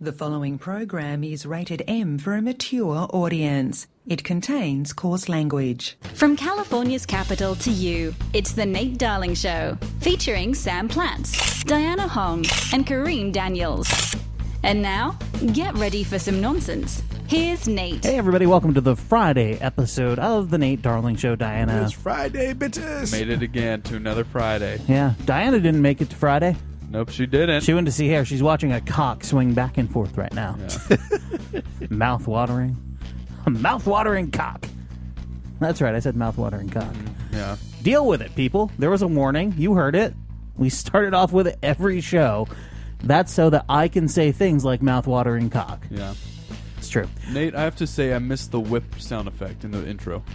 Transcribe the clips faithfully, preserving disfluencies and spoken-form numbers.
The following program is rated M for a mature audience. It contains coarse language. From California's capital to you, it's The Nate Darling Show, featuring Sam Platts, Diana Hong, and Kareem Daniels. And now, get ready for some nonsense. Here's Nate. Hey everybody, welcome to the Friday episode of The Nate Darling Show. Diana. It's Friday, bitches. Made it again to another Friday. Yeah, Diana didn't make it to Friday. Nope, she didn't. She went to see hair. She's watching a cock swing back and forth right now. Yeah. Mouth-watering. A mouth-watering cock. That's right, I said mouth-watering cock. Mm, yeah. Deal with it, people. There was a warning. You heard it. We started off with it every show. That's so that I can say things like mouth-watering cock. Yeah. It's true. Nate, I have to say I missed the whip sound effect in the intro.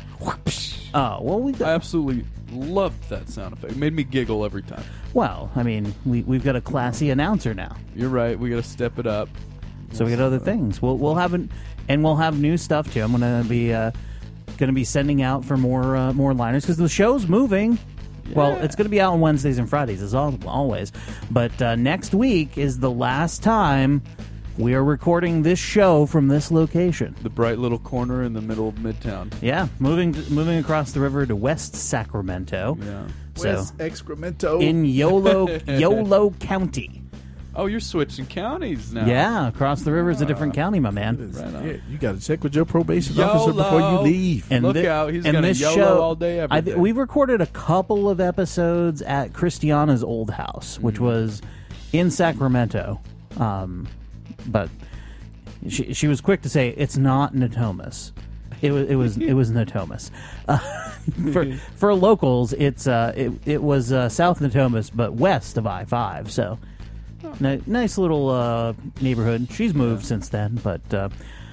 Oh, well, we got... I absolutely loved that sound effect. It made me giggle every time. Well, I mean, we, we've got a classy announcer now. You're right. We got to step it up. So we got other things. We'll we'll have an, and we'll have new stuff too. I'm gonna be uh, gonna be sending out for more uh, more liners because the show's moving. Yeah. Well, it's gonna be out on Wednesdays and Fridays as always. But uh, next week is the last time we are recording this show from this location. The bright little corner in the middle of Midtown. Yeah, moving moving across the river to West Sacramento. Yeah. So, West Excremento. in Yolo Yolo County. Oh, you're switching counties now. Yeah, across the river is a different county, my man. Right on. Yeah, you got to check with your probation YOLO. officer before you leave. And Look thi- out, he's and gonna this YOLO show, all day, every I day. We've recorded a couple of episodes at Christiana's old house, which Mm. was in Sacramento. Um, but she she was quick to say it's not Natomas. It was it was it was Natomas. Uh, for for locals, it's uh it it was uh, South Natomas, but west of I five. So ni- nice little uh, neighborhood. She's moved since then, but uh,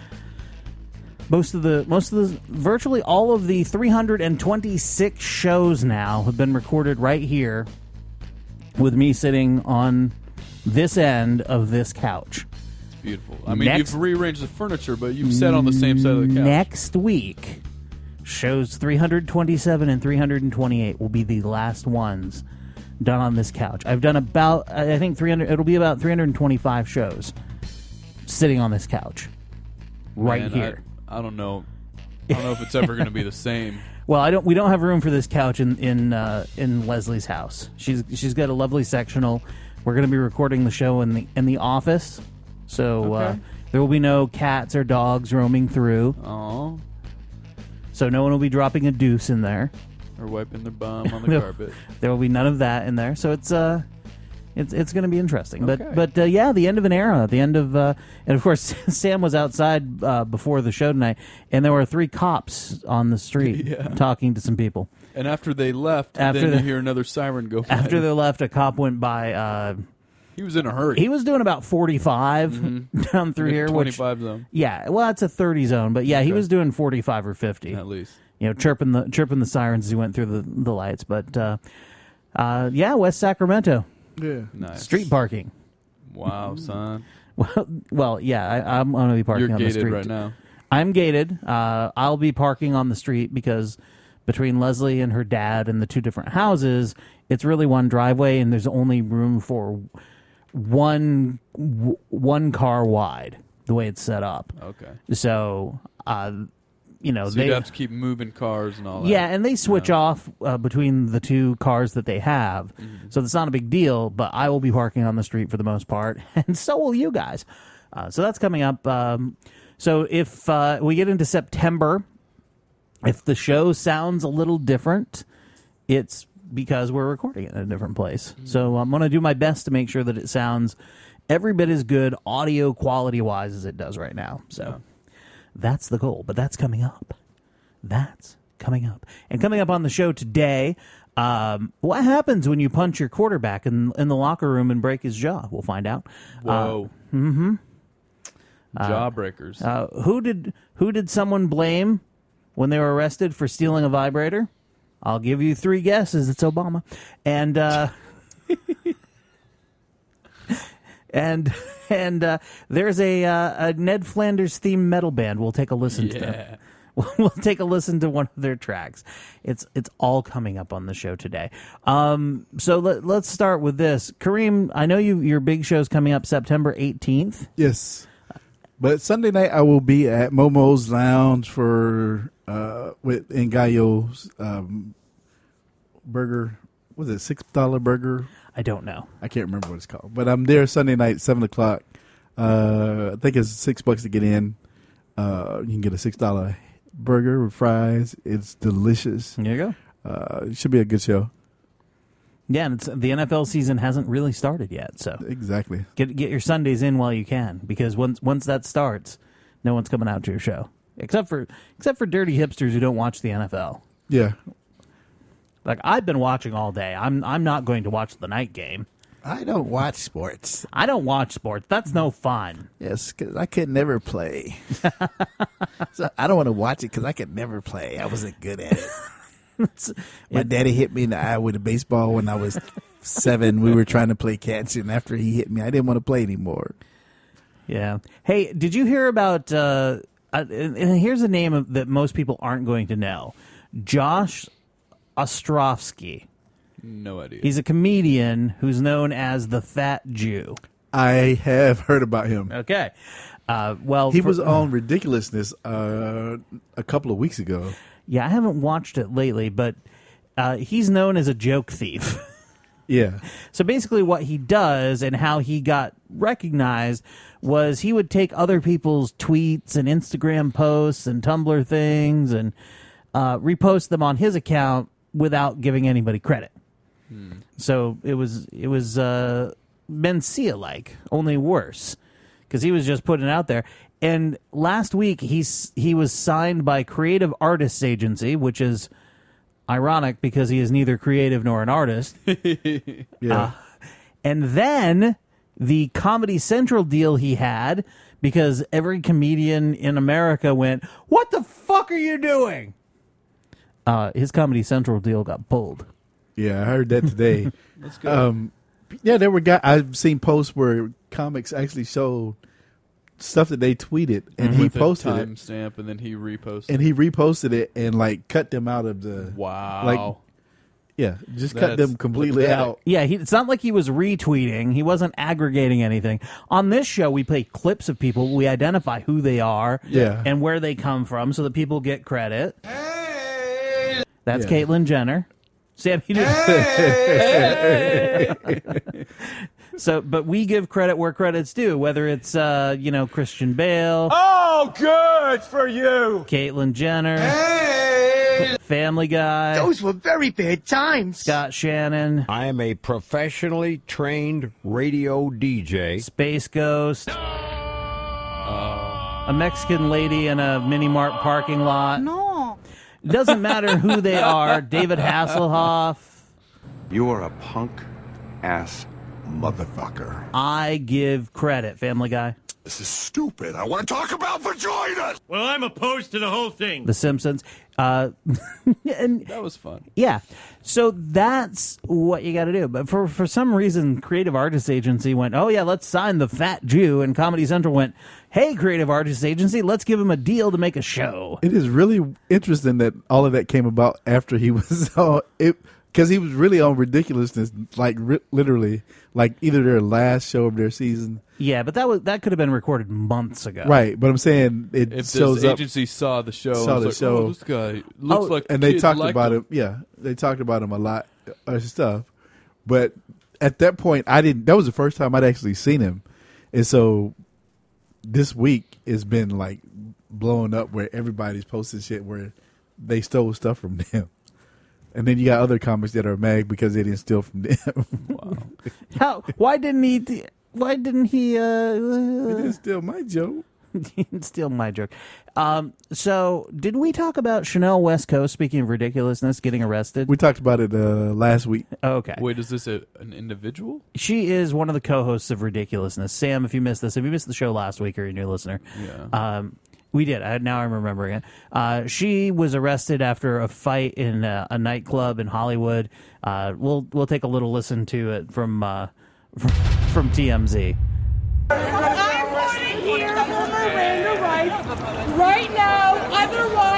most of the most of the virtually all of the three hundred twenty-six shows now have been recorded right here, with me sitting on this end of this couch. Beautiful. I mean, Next- you've rearranged the furniture, but you've sat on the same side of the couch. Next week, shows three hundred twenty-seven and three hundred twenty-eight will be the last ones done on this couch. I've done about, I think, three hundred. It'll be about three hundred twenty-five shows sitting on this couch right Man, here. I, I don't know. I don't know if it's ever going to be the same. Well, I don't. We don't have room for this couch in in uh, in Leslie's house. She's she's got a lovely sectional. We're going to be recording the show in the in the office. So uh, Okay. there will be no cats or dogs roaming through. Oh, So no one will be dropping a deuce in there. or wiping their bum on the No. carpet. There will be none of that in there. So it's uh, it's it's going to be interesting. Okay. But but uh, yeah, the end of an era. The end of uh, and of course Sam was outside uh, before the show tonight, and there were three cops on the street Yeah. talking to some people. And after they left, After then the- you hear another siren go by. After they left, a cop went by. Uh, He was in a hurry. he was doing about forty-five down through here. Which, twenty-five zone, yeah, well, that's a thirty zone, but yeah, he Okay. was doing forty-five or fifty. at least. You know, chirping the chirping the sirens as he went through the, the lights. But uh, uh, yeah, West Sacramento Yeah. Nice. street parking. Wow, son. Well, well, yeah, I, I'm going to be parking You're on the gated street right now. I'm gated. Uh, I'll be parking on the street because between Leslie and her dad and the two different houses, it's really one driveway, and there's only room for one w- one car wide. The way it's set up. Okay. So, uh, you know, So they you'd have to keep moving cars and all that. yeah, and they switch Yeah. off uh, between the two cars that they have, Mm-hmm. so it's not a big deal. But I will be parking on the street for the most part, and so will you guys. Uh, so that's coming up. Um, so if uh, we get into September, if the show sounds a little different, it's because we're recording it in a different place. Mm-hmm. So I'm going to do my best to make sure that it sounds every bit as good audio quality wise as it does right now. So. Yeah. That's the goal, but that's coming up. That's coming up. And coming up on the show today, um, what happens when you punch your quarterback in, in the locker room and break his jaw? We'll find out. Whoa. Uh, mm-hmm. Jawbreakers. Uh, who did who did someone blame when they were arrested for stealing a vibrator? I'll give you three guesses. It's Obama. And uh, and and uh, there's a, uh, a Ned Flanders themed metal band. We'll take a listen to them. yeah. we'll take a listen to one of their tracks. It's it's all coming up on the show today. Um, so let, let's start with this. Kareem, I know you your big show's coming up September eighteenth. Yes. But Sunday night I will be at Momo's Lounge for uh, with Ngayo's um, burger. Was it six dollar burger? I don't know. I can't remember what it's called. But I'm there Sunday night, seven o'clock. Uh, I think it's six bucks to get in. Uh, you can get a six dollar burger with fries. It's delicious. There you go. Uh, it should be a good show. Yeah, and it's, the N F L season hasn't really started yet, so Exactly. get get your Sundays in while you can, because once once that starts, no one's coming out to your show except for except for dirty hipsters who don't watch the N F L. Yeah. Like I've been watching all day. I'm I'm not going to watch the night game. I don't watch sports. I don't watch sports. That's no fun. Yes, because I could never play. So I don't want to watch it because I could never play. I wasn't good at it. My daddy hit me in the eye with a baseball when I was seven. We were trying to play catch, and after he hit me, I didn't want to play anymore. Yeah. Hey, did you hear about? Uh, uh, and and here's a name of, that most people aren't going to know: Josh Ostrovsky. No idea. He's a comedian who's known as the Fat Jew. I have heard about him. Okay. Uh, well, He for- was on Ridiculousness uh, a couple of weeks ago. Yeah, I haven't watched it lately, but uh, he's known as a joke thief. Yeah. So basically what he does and how he got recognized was he would take other people's tweets and Instagram posts and Tumblr things and uh, repost them on his account without giving anybody credit. Hmm. So it was it was uh, Mencia-like, only worse, because he was just putting it out there. And last week he's he was signed by Creative Artists Agency, which is ironic because he is neither creative nor an artist. Yeah. Uh, and then the Comedy Central deal he had, because every comedian in America went, "What the fuck are you doing?" Uh, his Comedy Central deal got pulled. Yeah, I heard that today. That's good. Um, yeah, there were guys. I've seen posts where comics actually showed stuff that they tweeted, and he With a posted it, timestamp, and then he reposted. and he reposted it, and like cut them out of the. wow. Like, yeah, just cut That's them completely pathetic. out. Yeah, he, it's not like he was retweeting. He wasn't aggregating anything. On this show, we play clips of people. We identify who they are Yeah. and where they come from so that people get credit. That's Yeah. Caitlyn Jenner. Sam, you did. So, but we give credit where credit's due, whether it's, uh, you know, Christian Bale. Oh, good for you. Caitlyn Jenner. Family Guy. Those were very bad times. Scott Shannon. I am a professionally trained radio D J. Space Ghost. A Mexican lady in a mini mart parking lot. No. Doesn't matter who they are. David Hasselhoff. You are a punk ass motherfucker. I give credit, Family Guy. This is stupid. I want to talk about vaginas. Well, I'm opposed to the whole thing. The Simpsons. Uh, and That was fun. yeah, so that's what you got to do. But for for some reason, Creative Artists Agency went, oh yeah, let's sign the Fat Jew, and Comedy Central went, hey, Creative Artists Agency, let's give him a deal to make a show. It is really interesting that all of that came about after he was on it, because he was really on Ridiculousness, like ri- literally, like either their last show of their season. Yeah, but that was that could have been recorded months ago. Right, but I'm saying it If shows this up, agency saw the show, Saw and the was like, show. oh, this guy looks Oh, like and they kids talked like about him. him. Yeah, they talked about him a lot of stuff. But at that point, I didn't. That was the first time I'd actually seen him, and so this week it's been like blowing up where everybody's posting shit where they stole stuff from them. And then you got other comics that are mad because they didn't steal from them. Wow. How? Why didn't he? Why didn't he? Uh, They didn't steal my joke. steal my joke. Um, so, did we talk about Chanel West Coast? Speaking of ridiculousness, getting arrested. We talked about it uh, last week. Okay. Wait, is this a, an individual? She is one of the co-hosts of Ridiculousness. Sam, if you missed this, if you missed the show last week or you're a new listener, Yeah. um, we did. I, now I'm remembering it. Uh, she was arrested after a fight in a, a nightclub in Hollywood. Uh, we'll we'll take a little listen to it from uh, from, from T M Z. I'm putting here for Miranda rights right now. Otherwise,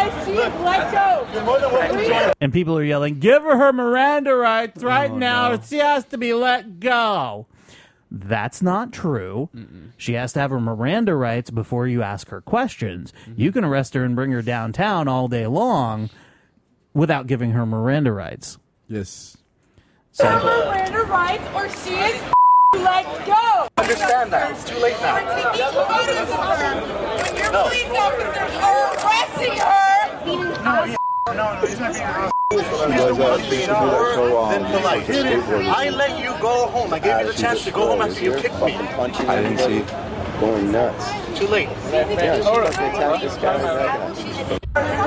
Let go. You're more than welcome to join. And people are yelling, give her her Miranda rights right Oh, now. no. She has to be let go. That's not true. Mm-mm. She has to have her Miranda rights before you ask her questions. Mm-hmm. You can arrest her and bring her downtown all day long without giving her Miranda rights. Yes. So, Miranda rights or she is let go. Understand that. It's too late now. We're taking photos of her. When your police officers are arresting her. Being No, no, he's not being asked. Then polite. I let you go home. I gave you the chance to go home after you kicked me. I didn't see going nuts. Too late. Yeah, she fucking attacked this guy.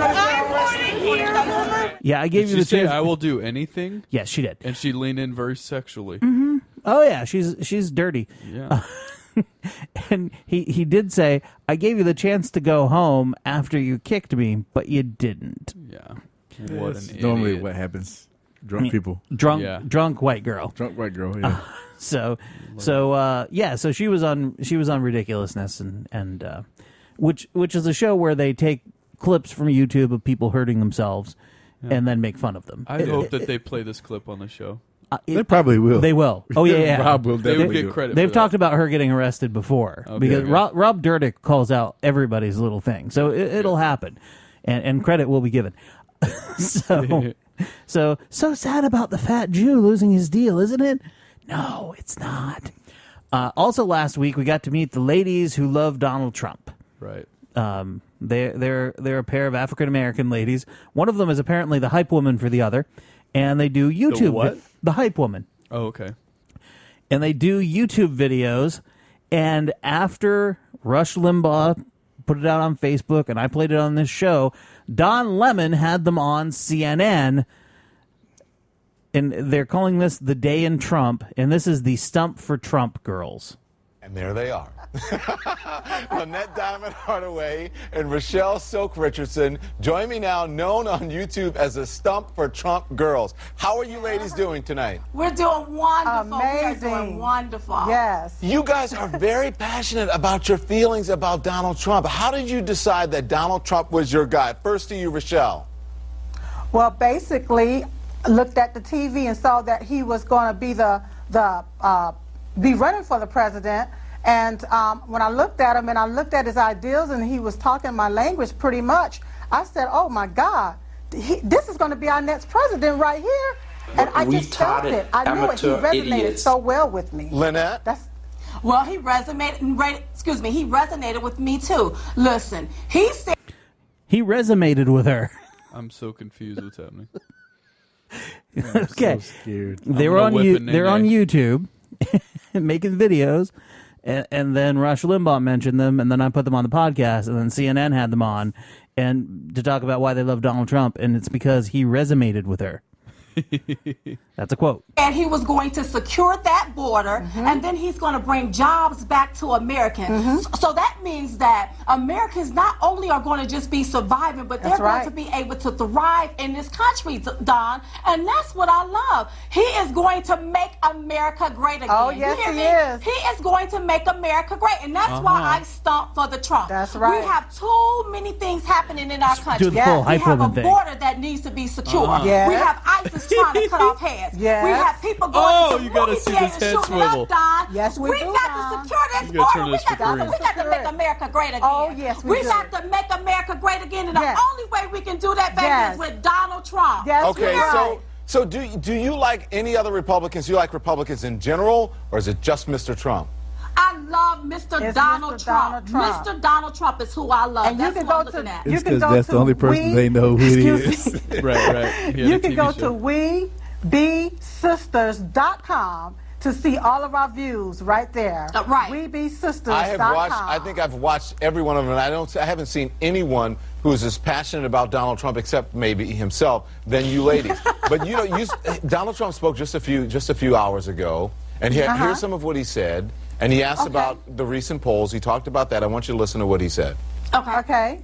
yeah, I gave Did you she the say, chance. I will do anything? Yes, she did. And she leaned in very sexually. Mm-hmm. Oh, yeah, she's she's dirty. Yeah. Uh, and he, he did say, I gave you the chance to go home after you kicked me, but you didn't. Yeah. What Yes. an Normally idiot. what happens. Drunk people. Drunk Yeah. drunk white girl. Drunk white girl, yeah. So so uh, yeah, so she was on she was on Ridiculousness and and uh, which which is a show where they take clips from YouTube of people hurting themselves Yeah. and then make fun of them. I It- hope it- that they play this clip on the show. Uh, it- They probably will. They will. Oh yeah, yeah. Rob will They definitely will get do it. credit. They've for talked that. about her getting arrested before Okay, because okay. Rob, Rob Dyrdek calls out everybody's little thing, so it, it'll happen, and, and credit will be given. so, so so sad about the fat Jew losing his deal, isn't it? No, it's not. Uh, also, last week we got to meet the ladies who love Donald Trump. Right. Um, they're they're they're a pair of African American ladies. One of them is apparently the hype woman for the other, and they do YouTube. what? vi- the hype woman. Oh, okay. And they do YouTube videos. And after Rush Limbaugh put it out on Facebook and I played it on this show, Don Lemon had them on C N N. And they're calling this The Day in Trump. And this is the Stump for Trump girls. And there they are. Lynette Diamond Hardaway and Rochelle Silk Richardson join me now, known on YouTube as the Stump for Trump Girls. How are you ladies doing tonight? We're doing wonderful. Amazing. We are doing wonderful. Yes. You guys are very passionate about your feelings about Donald Trump. How did you decide that Donald Trump was your guy? First to you, Rochelle. Well, basically, looked at the T V and saw that he was going to be the the uh, be running for the president. And um, when I looked at him and I looked at his ideals and he was talking my language pretty much, I said, "Oh my God, he, this is going to be our next president right here." And I just felt it. I knew it. He resonated so well with me. Lynette. That's Well, he resonated. Re, excuse me. He resonated with me too. Listen, he said He resonated with her. I'm so confused what's happening. Okay. So scared. They were gonna on whip you, a they're on nene. YouTube making videos, and, and then Rush Limbaugh mentioned them, and then I put them on the podcast, and then C N N had them on, and to talk about why they love Donald Trump, and it's because he resonated with her. That's a quote. and he was going to secure that border, Mm-hmm. and then he's going to bring jobs back to Americans. Mm-hmm. So, so that means that Americans not only are going to just be surviving, but they're That's going right. to be able to thrive in this country, D- Don. And that's what I love. He is going to make America great again. Oh, You yes, hear he me? is. He is going to make America great, and that's Uh-huh. why I stomp for the Trump. That's right. We have too many things happening in our country. do the full we hype have a woman thing. border that needs to be secure. Uh-huh. Yes. We have ISIS trying to cut off heads. Yes. We have people going Oh, to you gotta movie see theaters this head shooting it swivel. up, Don. Yes, we do, got Don. to secure this You gotta turn border. We this got, for to, green. we got to make America great again. Oh, yes, we we do. got to make America great again, and the Yes. only way we can do that, baby, Yes. is with Donald Trump. Yes, Okay, you're right. so so do do you like any other Republicans? Do you like Republicans in general, or is it just Mister Trump? I love Mister It's Donald Mister Trump. Donald Trump. Mister Donald Trump is who I love. And you That's can who I'm go looking to at. you It's can 'cause go that's to the only person we, they know who it excuse is. me. Right, right. He had You a can T V go show. to we be sisters dot com to see all of our views right there. Uh, right. we be sisters I have dot com. watched. I think I've watched every one of them, and I don't. I haven't seen anyone who's as passionate about Donald Trump, except maybe himself, than you ladies. But you know, you, Donald Trump spoke just a few just a few hours ago, and here, Uh-huh. here's some of what he said. And he asked Okay. about the recent polls. He talked about that. I want you to listen to what he said. Okay. Okay.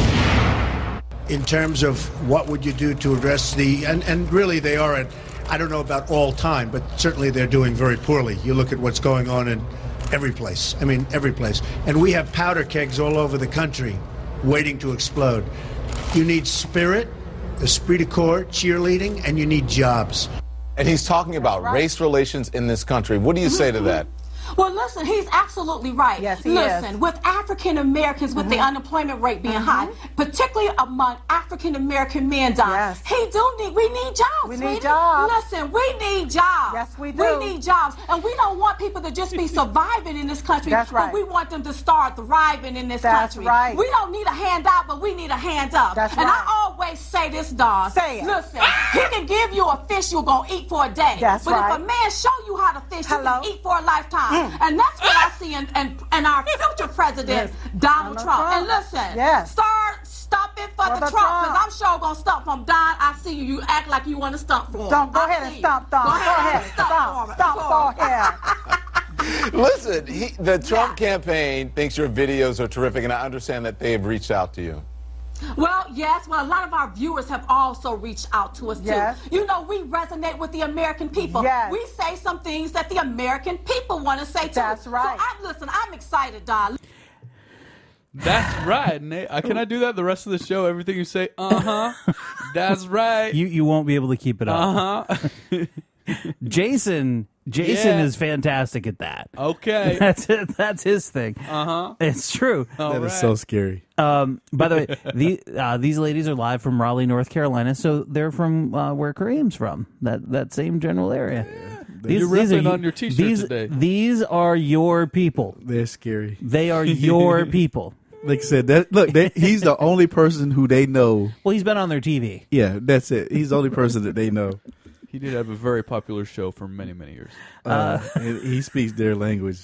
In terms of what would you do to address the, and, and really they are at, I don't know about all time, but certainly they're doing very poorly. You look at what's going on in every place. I mean, every place. And we have powder kegs all over the country waiting to explode. You need spirit, esprit de corps, cheerleading, and you need jobs. And he's talking about Right. race relations in this country. What do you say to that? Well, listen, he's absolutely right. Yes, he listen, is. with African Americans, with the unemployment rate being high, particularly among African American men, Don, Yes. he do need. We need jobs. We need sweetie. jobs. Listen, we need jobs. Yes, we do. We need jobs, and we don't want people to just be surviving in this country. That's right. But we want them to start thriving in this That's country. right. We don't need a handout, but we need a hand up. That's and right. I always say this, Don. Say it. Listen, he can give you a fish you're gonna eat for a day. That's but right. if a man show you how to fish, Hello? you can eat for a lifetime. Mm. And that's what I see in, in, in our future president, Yes. Donald, Donald Trump. Trump. And listen, Yes. start stopping for, For the, the Trump, Trump. because I'm sure gonna stump from Don. I see you. You act like you want to stump for him. Don't go I ahead see and you. stomp, Don. Go Go ahead, ahead. Stomp. Stomp. Go ahead. Listen, he, the Trump campaign thinks your videos are terrific, and I understand that they have reached out to you. Well, yes. Well, a lot of our viewers have also reached out to us, too. Yes. You know, we resonate with the American people. Yes. We say some things that the American people want to say, too. That's right. So, I'm, listen, I'm excited, Don. That's right, Nate. I, can I do that the rest of the show? Everything you say, uh-huh. That's right. You you won't be able to keep it up. Uh-huh. Jason Jason Yeah. is fantastic at that. Okay. That's it. That's his thing. Uh-huh. It's true. All That is right. so scary. Um, by the way, the, uh, these ladies are live from Raleigh, North Carolina, so they're from uh, where Kareem's from, that that same general area. These, You're these are ripping you- on your t-shirt these, today. These are your people. They're scary. They are your people. Like I said, that look, they, he's the only person who they know. Well, he's been on their T V. Yeah, that's it. He's the only person that they know. He did have a very popular show for many, many years. Uh, and he speaks their language.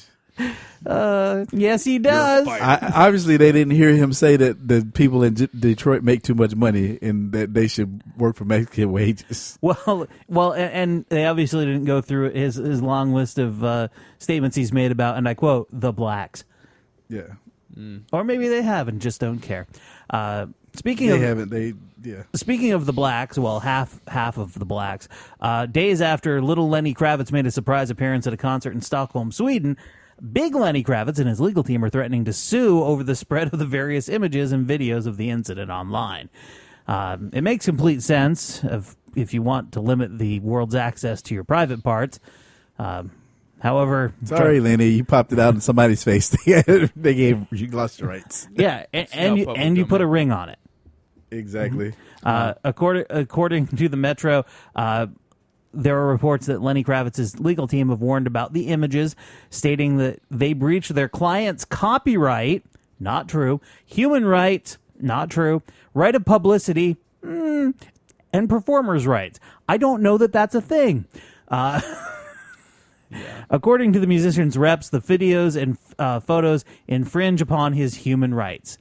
Uh, yes, he does. I, obviously, they didn't hear him say that the people in D- Detroit make too much money and that they should work for Mexican wages. Well, well, and, and they obviously didn't go through his his long list of uh, statements he's made about, and I quote, the blacks. Yeah, Or maybe they have and just don't care. Uh, speaking they of haven't. They yeah. Speaking of the blacks, well, half half of the blacks. Uh, days after little Lenny Kravitz made a surprise appearance at a concert in Stockholm, Sweden, big Lenny Kravitz and his legal team are threatening to sue over the spread of the various images and videos of the incident online. Um, it makes complete sense of if you want to limit the world's access to your private parts. Um, however, Sorry, Lenny, you popped it out in somebody's face. They gave you lost your rights. yeah, and, and you and you put a ring on it. Exactly. Uh, according according to the Metro, uh, there are reports that Lenny Kravitz's legal team have warned about the images, stating that they breached their client's copyright. Not true. Human rights. Not true. Right of publicity. Mm, and performers' rights. I don't know that that's a thing. Uh, According to the musician's reps, the videos and uh, photos infringe upon his human rights.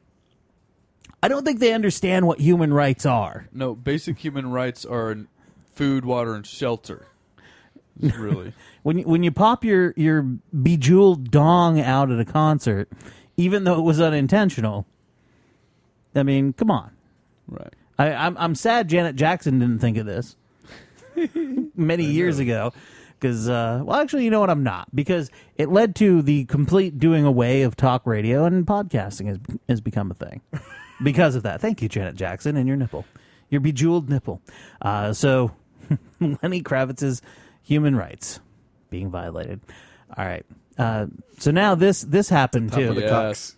I don't think they understand what human rights are. No, basic human rights are food, water, and shelter. It's really. When you, when you pop your, your bejeweled dong out at a concert, even though it was unintentional, I mean, come on. Right. I, I'm I'm sad Janet Jackson didn't think of this many years ago. Because, uh, well, actually, you know what? I'm not. Because it led to the complete doing away of talk radio, and podcasting has, has become a thing. Because of that. Thank you, Janet Jackson, and your nipple. Your bejeweled nipple. Uh, so, Lenny Kravitz's human rights being violated. All right. Uh, so now this this happened, too. Yes.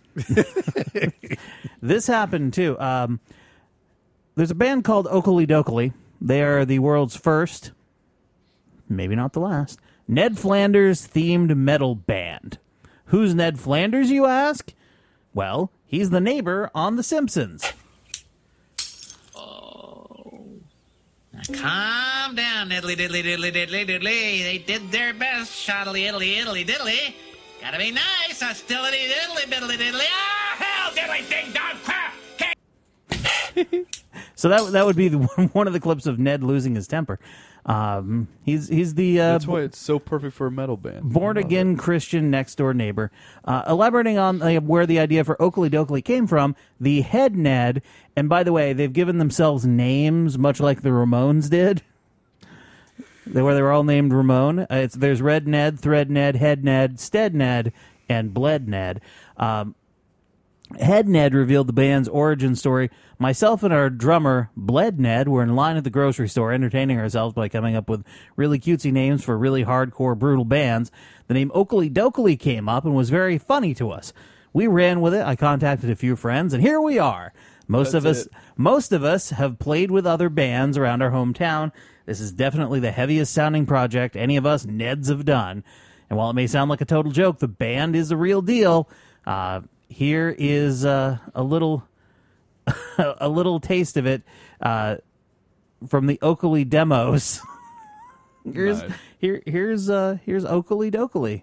This happened, too. Um, there's a band called Oakley Dokley. They are the world's first... maybe not the last, Ned Flanders themed metal band. Who's Ned Flanders, you ask? Well, he's the neighbor on The Simpsons. Calm down, diddly diddly diddly diddly diddly. They did their best, shoddily iddly iddly diddly. Gotta be nice, hostility diddly diddly diddly. Ah, hell, diddly ding dong crap. So that that would be the, one of the clips of Ned losing his temper. Um, he's he's the uh, That's why it's so perfect for a metal band. born again Christian next door neighbor. Uh, elaborating on uh, where the idea for Oakley Dokley came from, the head Ned, and by the way, they've given themselves names much like the Ramones did. They were they were all named Ramon. Uh, it's there's Red Ned, Thread Ned, Head Ned, Stead Ned, and Bled Ned. Um, Head Ned revealed the band's origin story. Myself and our drummer, Bled Ned, were in line at the grocery store entertaining ourselves by coming up with really cutesy names for really hardcore, brutal bands. The name Oakley Dokley came up and was very funny to us. We ran with it. I contacted a few friends, and here we are. Most That's of us it. most of us have played with other bands around our hometown. This is definitely the heaviest sounding project any of us Neds have done. And while it may sound like a total joke, the band is the real deal. Uh, here is uh, a little a little taste of it uh, from the Oakley demos. here's Nice. here here's uh, here's Oakley Dokley.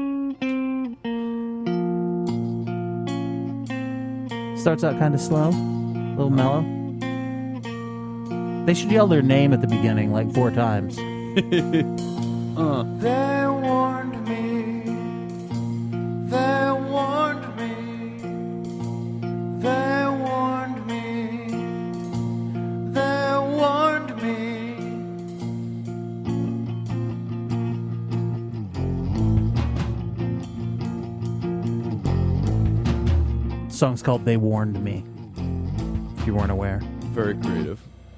Starts out kind of slow, a little mellow. They should yell their name at the beginning like four times. uh. They warned me. They warned me. They warned me. They warned me. The song's called They Warned Me, if you weren't aware. Very creative.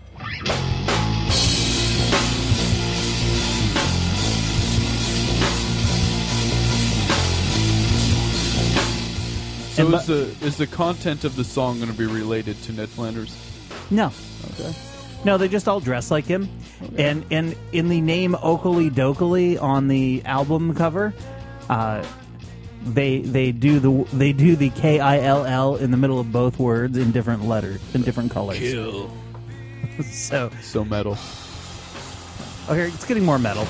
So And is the is the content of the song going to be related to Ned Flanders? No. Okay. No, they just all dress like him. And and in the name Oakley Dokley on the album cover, uh, they they do the they do the K I L L in the middle of both words in different letters, in different colors. Kill. so so metal. Okay, it's getting more metal.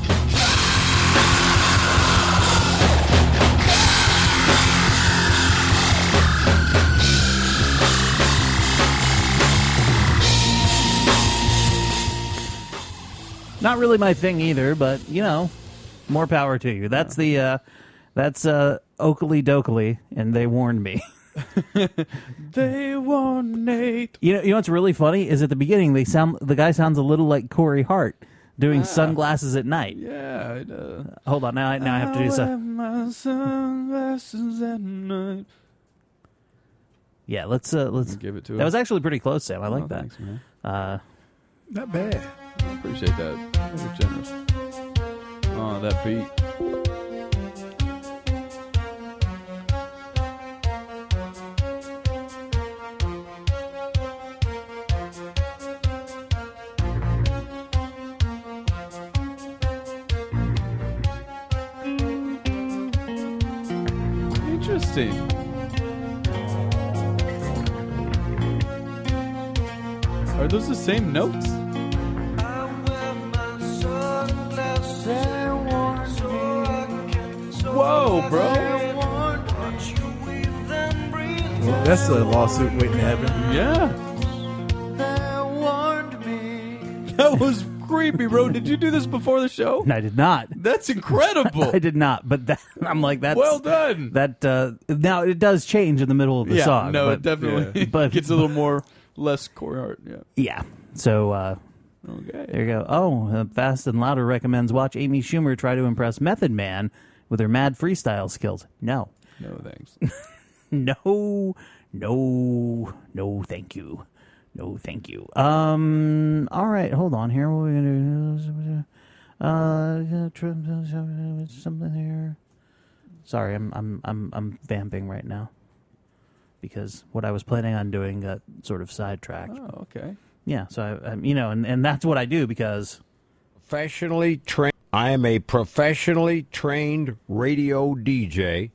Not really my thing either, but you know, more power to you. That's the uh, that's uh, Oakley Dokley, and they warned me. They warned Nate. You know, you know what's really funny is at the beginning they sound the guy sounds a little like Corey Hart doing Ah. Sunglasses at Night. Yeah. It, uh, Hold on, now I, now I have to do wear some. my sunglasses at night. Yeah, let's uh, let's give it to That him. was actually pretty close, Sam. I like Oh, that. thanks, man. Uh, Not bad. I appreciate that. You're generous. Oh, that beat. Interesting. Are those the same notes? Whoa, bro. Well, that's a lawsuit waiting to happen. Yeah. That was creepy, bro. Did you do this before the show? I did not. That's incredible. I did not, but that, I'm like that's Well done. That uh, now it does change in the middle of the yeah, song. no, but, it definitely but gets a little more less Corey Hart. Yeah. Yeah. So uh, Okay. there you go. Oh, uh, Fast and Louder recommends watch Amy Schumer try to impress Method Man with her mad freestyle skills. No. No thanks. no. No. No. Thank you. No, thank you. Um. All right. Hold on here. What are we gonna do? Uh. tr- Something here. Sorry, I'm I'm I'm I'm vamping right now because what I was planning on doing got sort of sidetracked. Oh, okay. Yeah. So I, I you know, and and that's what I do because Professionally trained. I am a professionally trained radio D J.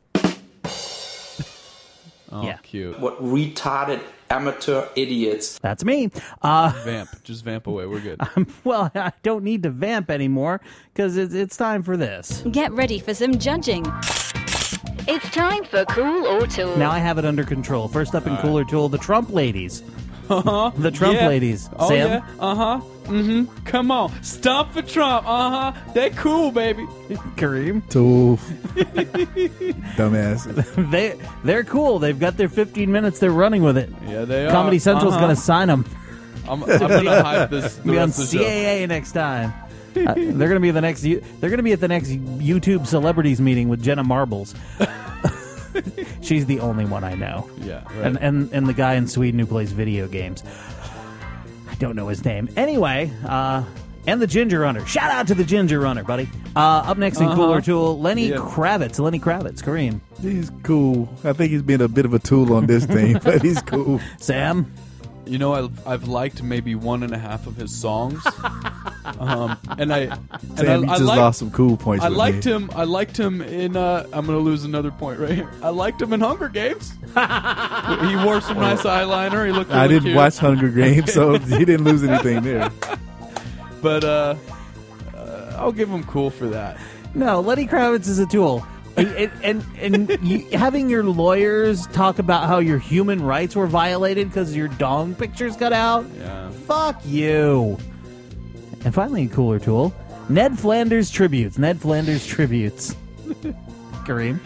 Oh, Yeah. cute. What retarded amateur idiots. that's me. Uh. Vamp. Just vamp away. We're good. Well, I don't need to vamp anymore because it's it's time for this. Get ready for some judging. It's time for Cool or Tool. Now I have it under control. First up in All right. Cooler Tool, the Trump ladies. Uh-huh. The Trump Yeah. ladies. Oh, Sam? yeah. Uh-huh. Mm-hmm. Come on. Stomp for Trump. Uh-huh. They cool, baby. Kareem. Tool. Dumbasses. they they're cool. They've got their fifteen minutes. They're running with it. Yeah, they are. Comedy Central's Uh-huh. going to sign them. I'm, I'm gonna hype this the Be on rest of the show. C A A next time. Uh, they're going to be the next. They're going to be at the next YouTube celebrities meeting with Jenna Marbles. She's the only one I know. Yeah, right. And, and and the guy in Sweden who plays video games. I don't know his name. Anyway, uh, and the Ginger Runner. Shout out to the Ginger Runner, buddy. Uh, up next in Uh-huh. Cooler Tool, Lenny Yeah. Kravitz. Lenny Kravitz, Kareem. He's cool. I think he's been a bit of a tool on this thing, but he's cool. Sam? You know, I've, I've liked maybe one and a half of his songs. um, and I, and Sam, I, you I just liked, lost some cool points I with liked me. him. I liked him in. Uh, I'm going to lose another point right here. I liked him in Hunger Games. He wore some nice eyeliner. He looked. Really I didn't cute. watch Hunger Games, so he didn't lose anything there. But uh, uh, I'll give him cool for that. No, Lenny Kravitz is a tool. And, and, and you, having your lawyers talk about how your human rights were violated because your dong pictures got out? Yeah. Fuck you. And finally, a cooler tool, Ned Flanders Tributes. Ned Flanders Tributes. Kareem?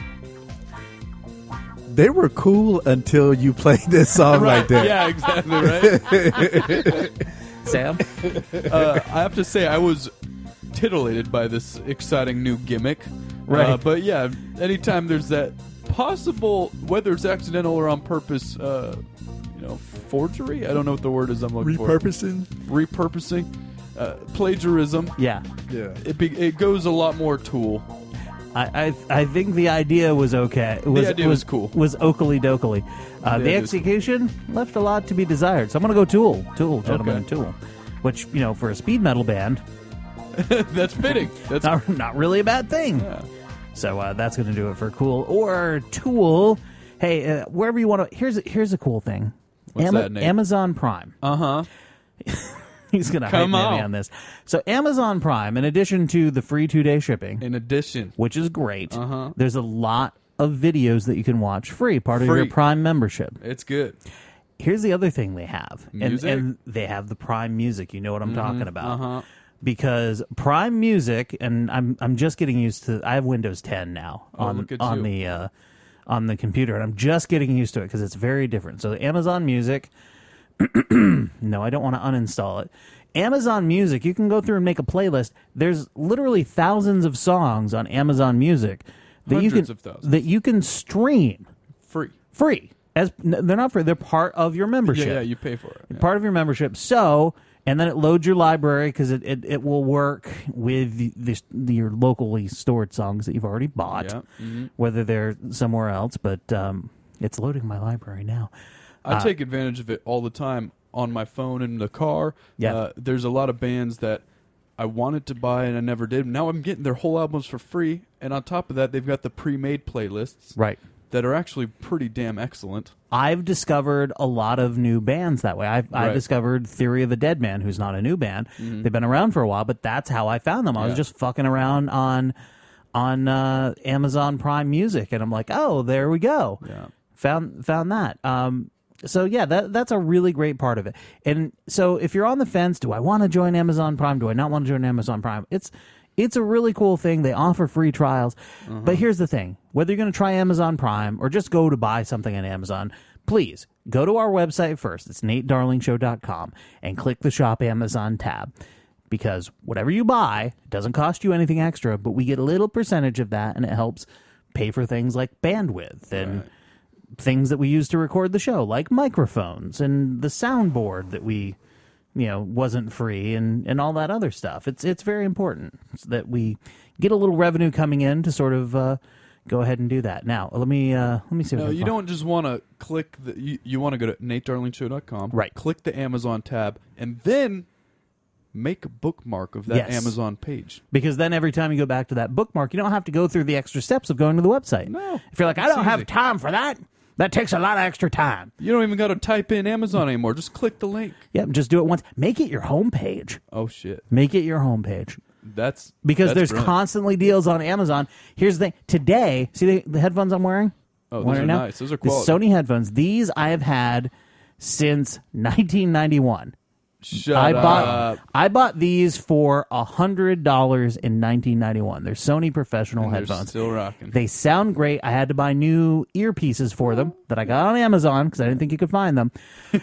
They were cool until you played this song Right, like that. Yeah, exactly right. Sam? Uh, I have to say, I was titillated by this exciting new gimmick. Right. Uh, but yeah, anytime there's that possible, whether it's accidental or on purpose, uh, you know, forgery. I don't know what the word is. I'm looking Repurposing? for. Repurposing, uh, plagiarism. Yeah. Yeah. It be, it goes a lot more Tool. I, I I think the idea was okay. It was, idea was cool. Was oakley dokley. Uh, The the idea was execution left a lot to be desired. So I'm going to go Tool. Tool, gentlemen, Okay. Tool. Which, you know, for a speed metal band, That's fitting. That's not, not really a bad thing. Yeah. So uh, that's going to do it for Cool or Tool. Hey, uh, wherever you want to. Here's a, here's a cool thing. What's Ama- that, Nate? Amazon Prime. Uh huh. He's going to hype Come me on. on this. So Amazon Prime, in addition to the free two day shipping, In addition, which is great, Uh-huh. there's a lot of videos that you can watch free, part of your Free. Prime membership. it's good. Here's the other thing they have. And, Music? and they have the Prime Music. You know what I'm talking about. Uh-huh. Because Prime Music, and I'm I'm just getting used to. I have Windows ten now Oh, on look at on you. the uh, on the computer, and I'm just getting used to it because it's very different. So Amazon Music. No, I don't want to uninstall it. Amazon Music, you can go through and make a playlist. There's literally thousands of songs on Amazon Music that you Hundreds can of thousands. that you can stream Free. free. As n- they're not free, they're part of your membership. Yeah, yeah, you pay for it. Yeah. Part of your membership. So, and then it loads your library because it, it, it will work with the, the, your locally stored songs that you've already bought, Yeah, mhm. whether they're somewhere else. But um, it's loading my library now. I Uh, take advantage of it all the time on my phone in the car. Yeah. Uh, there's a lot of bands that I wanted to buy and I never did. Now I'm getting their whole albums for free, and on top of that, they've got the pre-made playlists, Right. that are actually pretty damn excellent. I've discovered a lot of new bands that way. I've, I Right. discovered Theory of the Dead Man, who's not a new band. Mhm. They've been around for a while, but that's how I found them. I was Yeah. just fucking around on on uh, Amazon Prime Music, and I'm like, oh, there we go. Yeah. Found found that. Um, so yeah, that that's a really great part of it. And so if you're on the fence, do I want to join Amazon Prime? Do I not want to join Amazon Prime? It's it's a really cool thing. They offer free trials. But here's the thing. Whether you're going to try Amazon Prime or just go to buy something on Amazon, please go to our website first. It's nate darling show dot com and click the Shop Amazon tab. Because whatever you buy doesn't cost you anything extra, but we get a little percentage of that, and it helps pay for things like bandwidth and Right. things that we use to record the show, like microphones and the soundboard that we, you know, wasn't free, and, and all that other stuff. It's it's very important so that we get a little revenue coming in to sort of uh, go ahead and do that. Now, let me uh, let me see. What No, I you can don't just want to click the. You, you want to go to nate darling show dot com, Right. Click the Amazon tab, and then make a bookmark of that Yes. Amazon page. Because then every time you go back to that bookmark, you don't have to go through the extra steps of going to the website. No. If you're like, I It's don't have easy. time for that, that takes a lot of extra time. You don't even got to type in Amazon anymore. Just click the link. Yep, just do it once. Make it your homepage. Oh shit, Make it your homepage. that's Because that's there's brilliant. constantly deals on Amazon. Here's the thing. Today, see the, the headphones I'm wearing? Oh, those Wearing are now? nice. Those are The quality. Sony headphones. These I have had since nineteen ninety-one. Shut I bought up. I bought these for one hundred dollars in nineteen ninety-one. They're Sony professional And they're headphones. still rocking. They sound great. I had to buy new earpieces for them that I got on Amazon because I didn't think you could find them.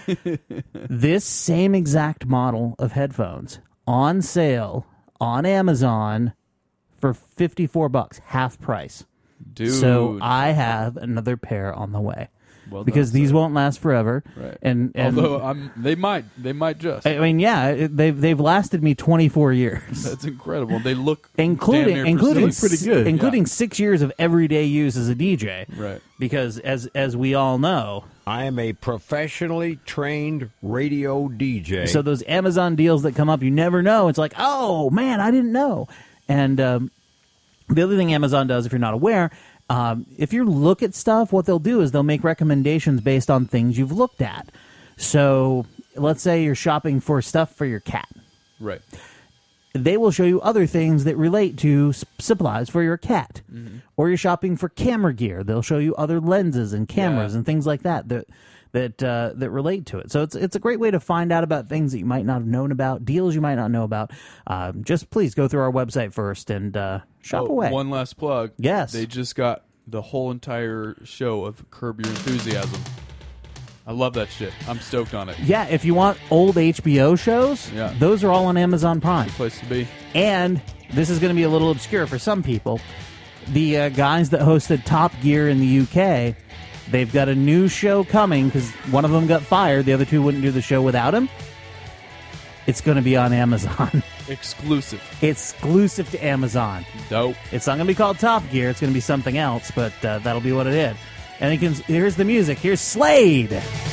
This same exact model of headphones on sale on Amazon for fifty-four bucks, half price. Dude. So I have another pair on the way. Well because done, these sir. won't last forever. Right. And, and although I'm, they might, they might just. I mean, yeah, it, they've they've lasted me twenty-four years. That's incredible. They look including damn near including pristine. pretty good, including yeah. six years of everyday use as a D J. Right. Because as as we all know, I am a professionally trained radio D J. So those Amazon deals that come up, you never know. It's like, oh man, I didn't know. And um, the other thing Amazon does, if you're not aware. Um, if you look at stuff, what they'll do is they'll make recommendations based on things you've looked at. So let's say you're shopping for stuff for your cat. Right. They will show you other things that relate to s- supplies for your cat. Mm-hmm. Or you're shopping for camera gear. They'll show you other lenses and cameras Yeah. and things like that that that uh, that relate to it. So it's it's a great way to find out about things that you might not have known about, deals you might not know about. Um, just please go through our website first and uh, shop Oh, away. One last plug. Yes. They just got the whole entire show of Curb Your Enthusiasm. I love that shit. I'm stoked on it. Yeah, if you want old H B O shows, Yeah. those are all on Amazon Prime. It's a place to be. And this is going to be a little obscure for some people. The uh, guys that hosted Top Gear in the U K, they've got a new show coming because one of them got fired. The other two wouldn't do the show without him. It's going to be on Amazon. Exclusive. Exclusive to Amazon. Dope. It's not going to be called Top Gear. It's going to be something else, but uh, that'll be what it is. And you can, here's the music. Here's Slade.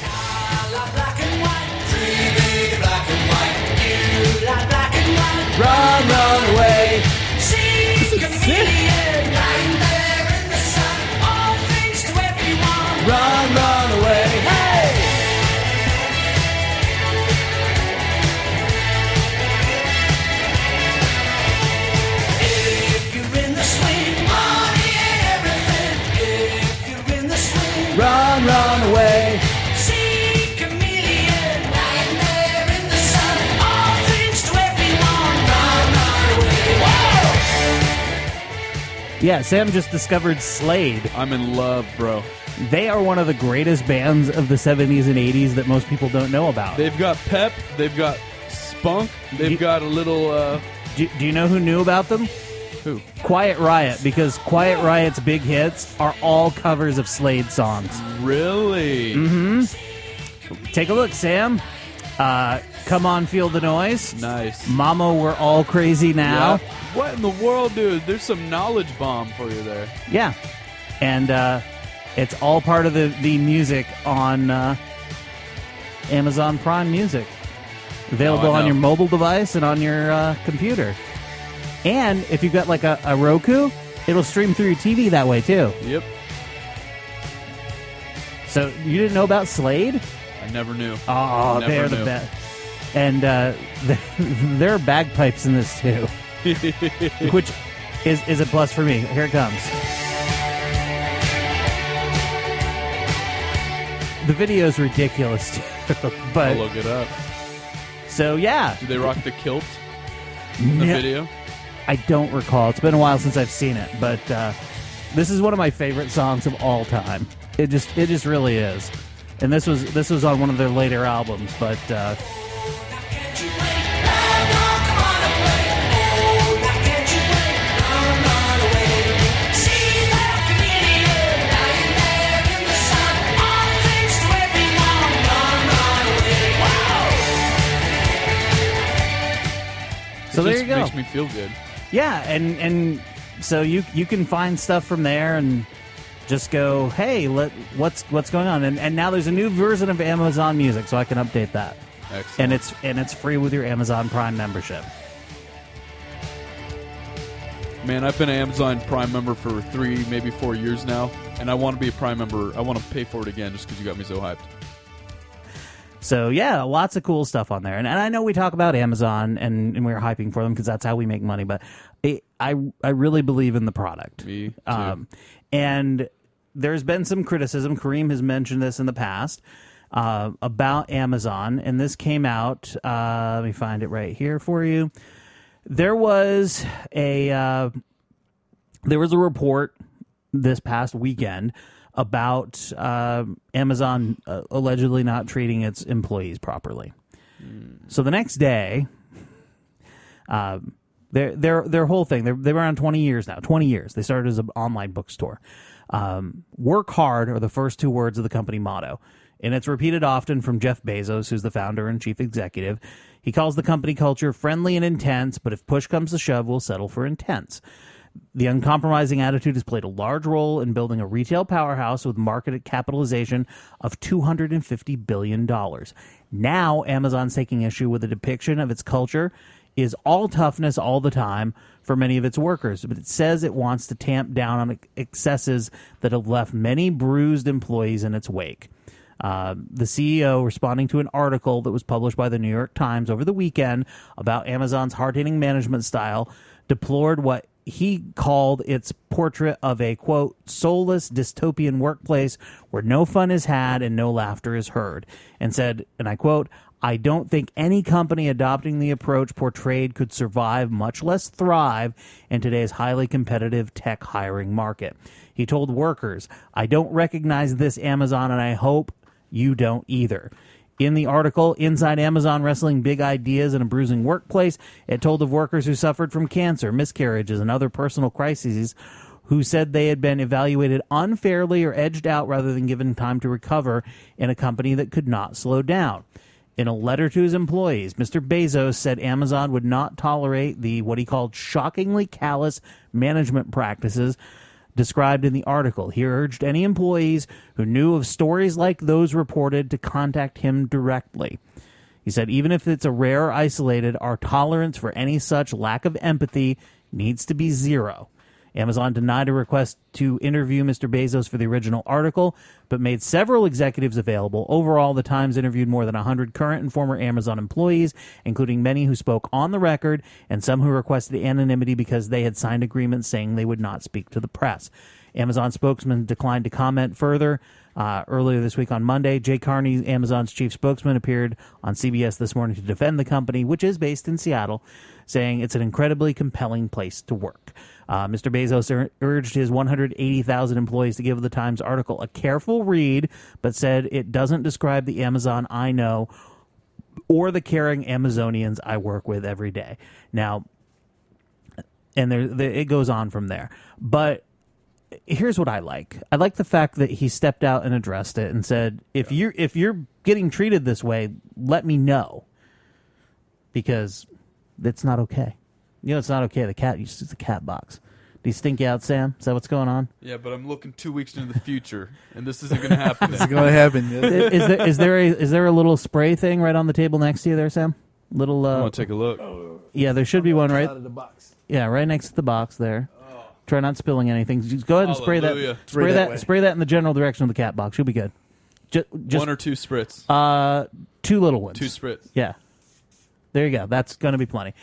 Run, run away. Run, run away. Hey! If you're in the swing, money ain't everything. If you're in the swing, Run, run away. see chameleon lying there in the sun. All things to everyone. Run, run away. Whoa! Yeah, Sam just discovered Slade. I'm in love, bro. They are one of the greatest bands of the seventies and eighties that most people don't know about. They've got pep. They've got spunk. They've You- got a little. Uh, Do, do you know who knew about them? Who? Quiet Riot, because Quiet Riot's big hits are all covers of Slade songs. Really? Mm-hmm. Take a look, Sam. Uh, Come On, Feel the Noise. Nice. Mama, We're All Crazy Now. Yeah. What in the world, dude? There's some knowledge bomb for you there. Yeah. And uh, it's all part of the, the music on uh, Amazon Prime Music. Available Oh, I on know. your mobile device and on your uh, computer. And if you've got like a, a Roku, it'll stream through your T V that way too. Yep. So you didn't know about Slade? I never knew. Oh, Never they're the knew. best. And uh, there are bagpipes in this too, which is, is a plus for me. Here it comes. The video's ridiculous too, but I'll look it up. so yeah. Do they rock the kilt in the No. video? I don't recall. It's been a while since I've seen it, but uh, this is one of my favorite songs of all time. It just it just really is. And this was this was on one of their later albums, but uh, so It there just you go. Makes me feel good. Yeah, and and so you you can find stuff from there and just go, hey, let what's what's going on? And and now there's a new version of Amazon Music, so I can update that. Excellent. And it's and it's free with your Amazon Prime membership. Man, I've been an Amazon Prime member for three, maybe four years now, and I want to be a Prime member. I want to pay for it again just because you got me so hyped. So yeah, lots of cool stuff on there. And, and I know we talk about Amazon and, and we're hyping for them because that's how we make money. But it, I I really believe in the product. Me too. Um, and there's been some criticism. Kareem has mentioned this in the past uh, about Amazon, and this came out. Uh, let me find it right here for you. There was a uh, there was a report this past weekend about uh, Amazon uh, allegedly not treating its employees properly. Mm. So the next day, uh, Their their their whole thing. They're they've been around twenty years now. Twenty years. They started as an online bookstore. Um, work hard are the first two words of the company motto, and it's repeated often from Jeff Bezos, who's the founder and chief executive. He calls the company culture friendly and intense, but if push comes to shove, we'll settle for intense. The uncompromising attitude has played a large role in building a retail powerhouse with market capitalization of two hundred fifty billion dollars. Now, Amazon's taking issue with the depiction of its culture is all toughness all the time for many of its workers, but it says it wants to tamp down on excesses that have left many bruised employees in its wake. Uh, the C E O, responding to an article that was published by the New York Times over the weekend about Amazon's hard-hitting management style, deplored what he called its portrait of a, quote, soulless dystopian workplace where no fun is had and no laughter is heard, and said, and I quote, I don't think any company adopting the approach portrayed could survive, much less thrive, in today's highly competitive tech hiring market. He told workers, I don't recognize this, Amazon, and I hope you don't either. In the article, Inside Amazon Wrestling Big Ideas in a Bruising Workplace, it told of workers who suffered from cancer, miscarriages, and other personal crises who said they had been evaluated unfairly or edged out rather than given time to recover in a company that could not slow down. In a letter to his employees, Mister Bezos said Amazon would not tolerate the, what he called, shockingly callous management practices described in the article. He urged any employees who knew of stories like those reported to contact him directly. He said, even if it's a rare or isolated, our tolerance for any such lack of empathy needs to be zero. Amazon denied a request to interview Mister Bezos for the original article, but made several executives available. Overall, the Times interviewed more than one hundred current and former Amazon employees, including many who spoke on the record and some who requested anonymity because they had signed agreements saying they would not speak to the press. Amazon spokesman declined to comment further. Uh, earlier this week on Monday, Jay Carney, Amazon's chief spokesman, appeared on C B S This Morning to defend the company, which is based in Seattle, saying it's an incredibly compelling place to work. Uh, Mister Bezos ur- urged his one hundred eighty thousand employees to give the Times article a careful read, but said it doesn't describe the Amazon I know or the caring Amazonians I work with every day. Now, and there, there, it goes on from there. But here's what I like. I like the fact that he stepped out and addressed it and said, if you're, if you're getting treated this way, let me know. Because it's not okay. You know, it's not okay. The cat uses the cat box. Do you stink you out, Sam? Is that what's going on? Yeah, but I'm looking two weeks into the future, and this isn't going to happen. It's going to happen. is, is there is there a is there a little spray thing right on the table next to you there, Sam? Little. Uh, I want to take a look. Yeah, there should be one right. Out of the box. Yeah, right next to the box there. Oh. Try not spilling anything. Just go ahead and spray Hallelujah. that. Spray that that. way. Spray that in the general direction of the cat box. You'll be good. Just, just One or two spritz. Uh, two little ones. Two spritz. Yeah. There you go. That's going to be plenty.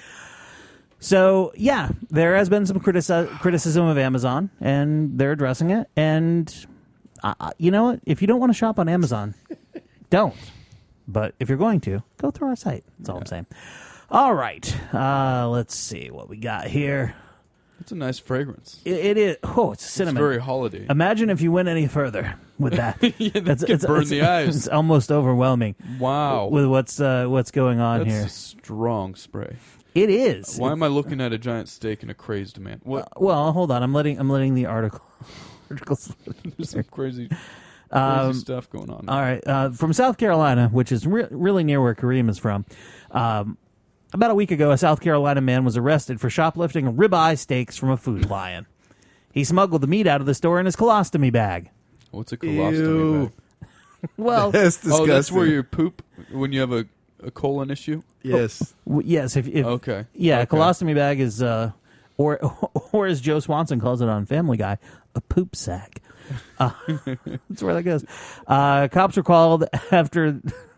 So, yeah, there has been some critici- criticism of Amazon, and they're addressing it. And uh, you know what? If you don't want to shop on Amazon, don't. But if you're going to, go through our site. That's all yeah. I'm saying. All right. Uh, let's see what we got here. It's a nice fragrance. It, it is. Oh, it's cinnamon. It's very holiday. Imagine if you went any further with that. yeah, that it's, could it's, burn it's, the eyes. It's almost overwhelming. Wow. With what's uh, what's going on That's here. a strong spray. It is. Why am I looking at a giant steak in a crazed man? What? Uh, well, hold on. I'm letting I'm letting the article. articles. There's some crazy, crazy um, stuff going on. All right, uh, from South Carolina, which is re- really near where Kareem is from. Um, about a week ago, a South Carolina man was arrested for shoplifting ribeye steaks from a Food Lion. He smuggled the meat out of the store in his colostomy bag. What's a colostomy Ew. bag? Well, that's disgusting. Oh, that's where you poop when you have a, a colon issue? Yes. Oh, yes. If, if okay. Yeah, okay. a colostomy bag is, uh, or or as Joe Swanson calls it on Family Guy, a poop sack. Uh, that's where that goes. Uh, cops were called after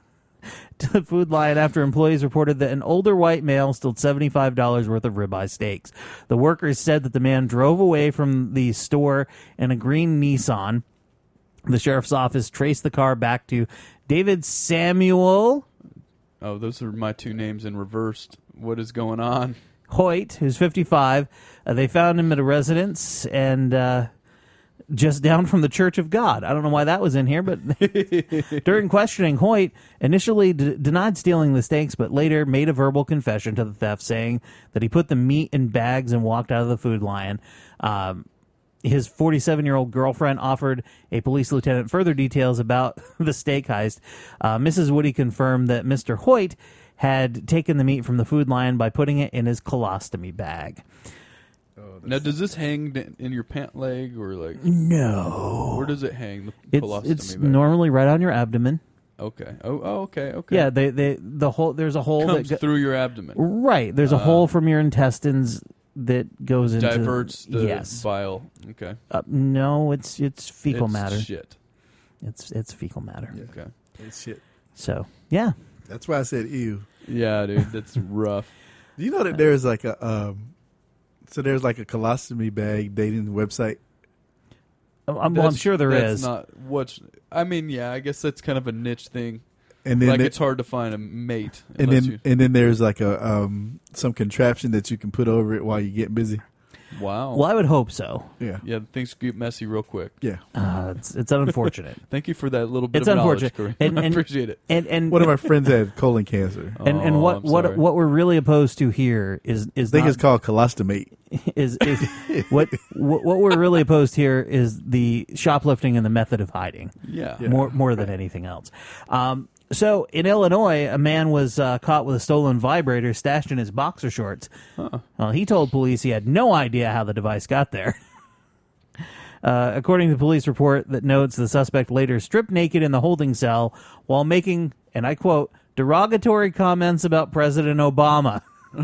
to the Food Lion after employees reported that an older white male stole seventy-five dollars worth of ribeye steaks. The workers said that the man drove away from the store in a green Nissan. The sheriff's office traced the car back to David Samuel. Oh, those are my two names in reversed. What is going on? Hoyt, who's fifty-five. Uh, they found him at a residence, and uh, just down from the Church of God. I don't know why that was in here, but during questioning, Hoyt initially d- denied stealing the steaks, but later made a verbal confession to the theft, saying that he put the meat in bags and walked out of the Food Lion. Um, his forty-seven-year-old girlfriend offered a police lieutenant further details about the steak heist. Uh, Missus Woody confirmed that Mister Hoyt had taken the meat from the Food Lion by putting it in his colostomy bag. Now, does this hang d- in your pant leg or like? No. Where does it hang? The It's, colostomy it's bag? normally right on your abdomen. Okay. Oh, oh, okay. Okay. Yeah, they, they, the whole, there's a hole Comes that go- through your abdomen. Right. There's a Uh, hole from your intestines that goes into diverts the yes. bile. Okay. Uh, no, it's it's fecal It's matter. shit. It's it's fecal matter. Okay. It's shit. So yeah, That's why I said ew. Yeah, dude, that's rough. Do you know that there's like a um, so there's like a colostomy bag dating website? I'm, I'm, well, I'm That's- sure there that's is. Not what's. I mean, yeah, I guess that's kind of a niche thing. And then like there- it's hard to find a mate. And unless then you, and then there's like a um some contraption that you can put over it while you get busy. wow. Well, I would hope so. Yeah. Yeah, things get messy real quick. Yeah. Uh, it's it's unfortunate. Thank you for that little bit It's of unfortunate. knowledge, Kareem. And- I and- appreciate it. And and One of my friends had colon cancer. and and Oh, what I'm what sorry. what we're really opposed to here is is I think not, it's called colostomate. is is what what what we're really opposed here is the shoplifting and the method of hiding. Yeah. Yeah. more more than anything else. Um, so in Illinois, a man was uh, caught with a stolen vibrator stashed in his boxer shorts. Huh. Well, he told police he had no idea how the device got there. Uh, according to the police report that notes the suspect later stripped naked in the holding cell while making, and I quote, derogatory comments about President Obama.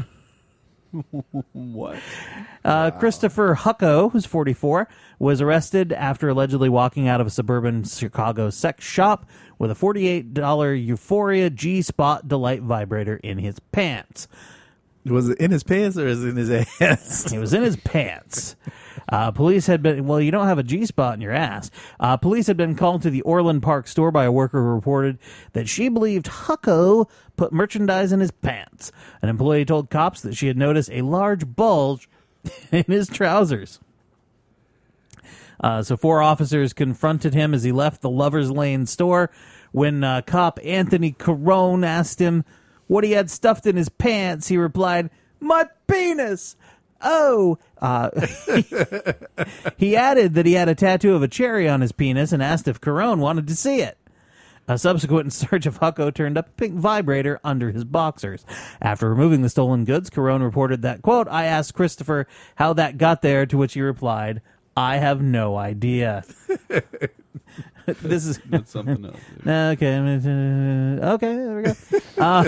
What? Uh, Christopher Hucko, who's forty-four, was arrested after allegedly walking out of a suburban Chicago sex shop with a forty-eight dollars Euphoria G-Spot Delight vibrator in his pants. Was it in his pants or is it in his ass? It was in his pants. Uh, police had been, well, you don't have a G-spot in your ass. Uh, police had been called to the Orland Park store by a worker who reported that she believed Hucko put merchandise in his pants. An employee told cops that she had noticed a large bulge in his trousers. Uh, so four officers confronted him as he left the Lover's Lane store. When uh, cop Anthony Carone asked him what he had stuffed in his pants, he replied, "My penis." Oh, uh, he added that he had a tattoo of a cherry on his penis and asked if Carone wanted to see it. A subsequent search of Hucko turned up a pink vibrator under his boxers. After removing the stolen goods, Carone reported that, quote, "I asked Christopher how that got there," to which he replied, "I have no idea." This is That's something else. Dude. okay. Okay, there we go. Uh,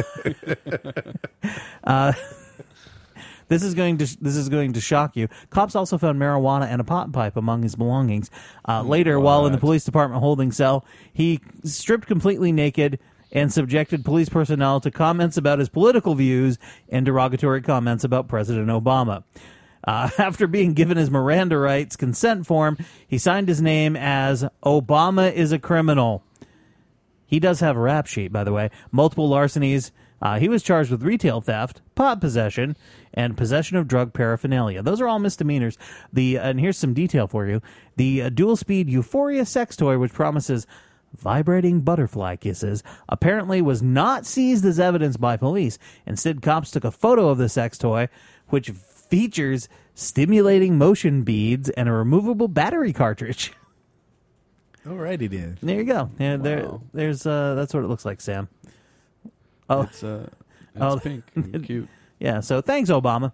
uh, This is going to this is going to shock you. Cops also found marijuana and a pot pipe among his belongings. Uh, later, while in the police department holding cell, he stripped completely naked and subjected police personnel to comments about his political views and derogatory comments about President Obama. Uh, after being given his Miranda rights consent form, he signed his name as Obama is a criminal. He does have a rap sheet, by the way. Multiple larcenies. Uh, he was charged with retail theft, pot possession, and possession of drug paraphernalia. Those are all misdemeanors. The and here's some detail for you. The uh, dual-speed Euphoria sex toy, which promises vibrating butterfly kisses, apparently was not seized as evidence by police. Instead, cops took a photo of the sex toy, which features stimulating motion beads and a removable battery cartridge. Alrighty then. There you go. Yeah, there, Wow. there's uh, that's what it looks like, Sam. Oh, It's, uh, it's Oh. pink and cute. yeah. So thanks, Obama.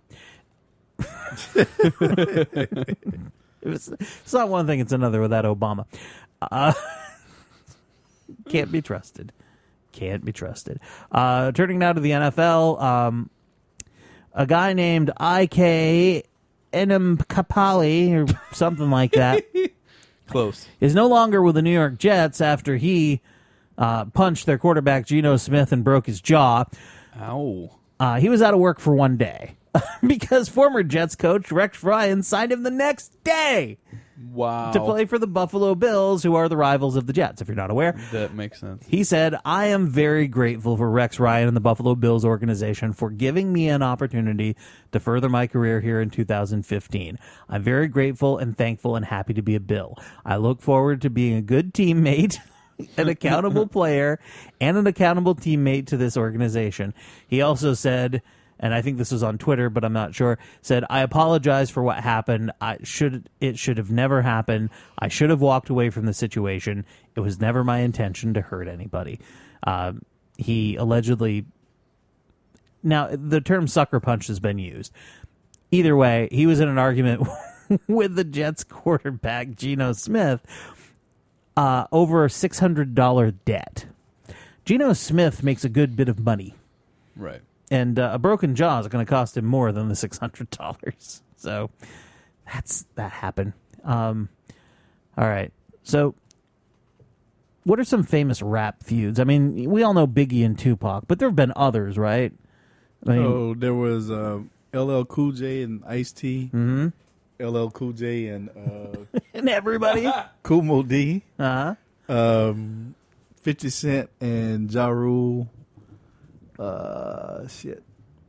it's, it's not one thing; it's another with that Obama. Uh, can't be trusted. Can't be trusted. Uh, turning now to the N F L, um, a guy named I K Enemkapali or something like that. Close. Is no longer with the New York Jets after he uh, punched their quarterback Geno Smith and broke his jaw. Ow. Uh, he was out of work for one day because former Jets coach Rex Ryan signed him the next day. Wow. to play for the Buffalo Bills, who are the rivals of the Jets, if you're not aware. That makes sense. He said, I am very grateful for Rex Ryan and the Buffalo Bills organization for giving me an opportunity to further my career here in two thousand fifteen. I'm very grateful and thankful and happy to be a Bill. I look forward to being a good teammate, an accountable player, and an accountable teammate to this organization. He also said, and I think this was on Twitter, but I'm not sure, said, I apologize for what happened. I should It should have never happened. I should have walked away from the situation. It was never my intention to hurt anybody. Uh, he allegedly... Now, the term sucker punch has been used. Either way, he was in an argument with the Jets quarterback, Geno Smith, uh, over a six hundred dollars debt. Geno Smith makes a good bit of money. Right. And uh, a broken jaw is going to cost him more than the six hundred dollars. So that's that happened. Um, all right. So what are some famous rap feuds? I mean, we all know Biggie and Tupac, but there have been others, right? I mean, oh, there was uh, L L Cool J and Ice-T. Mm-hmm. L L Cool J and... Uh, and everybody. Kumo D. Uh-huh. Um, fifty Cent and Ja Rule. Uh, shit.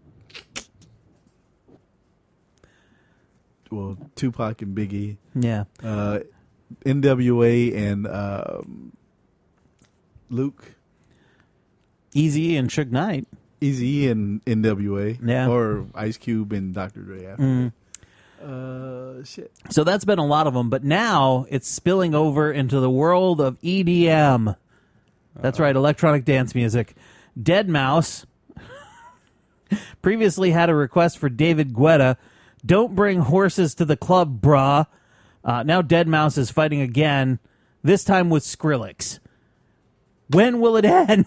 Well, Tupac and Biggie. Yeah. Uh, N W A and um, Luke. Eazy and Suge Knight. Eazy and N W A. Yeah. Or Ice Cube and Doctor Dre after. Mm. Uh, shit. So that's been a lot of them, but now it's spilling over into the world of E D M. That's right, electronic dance music. Deadmau previously had a request for David Guetta, don't bring horses to the club, brah. Uh, now Deadmau is fighting again, this time with Skrillex. When will it end?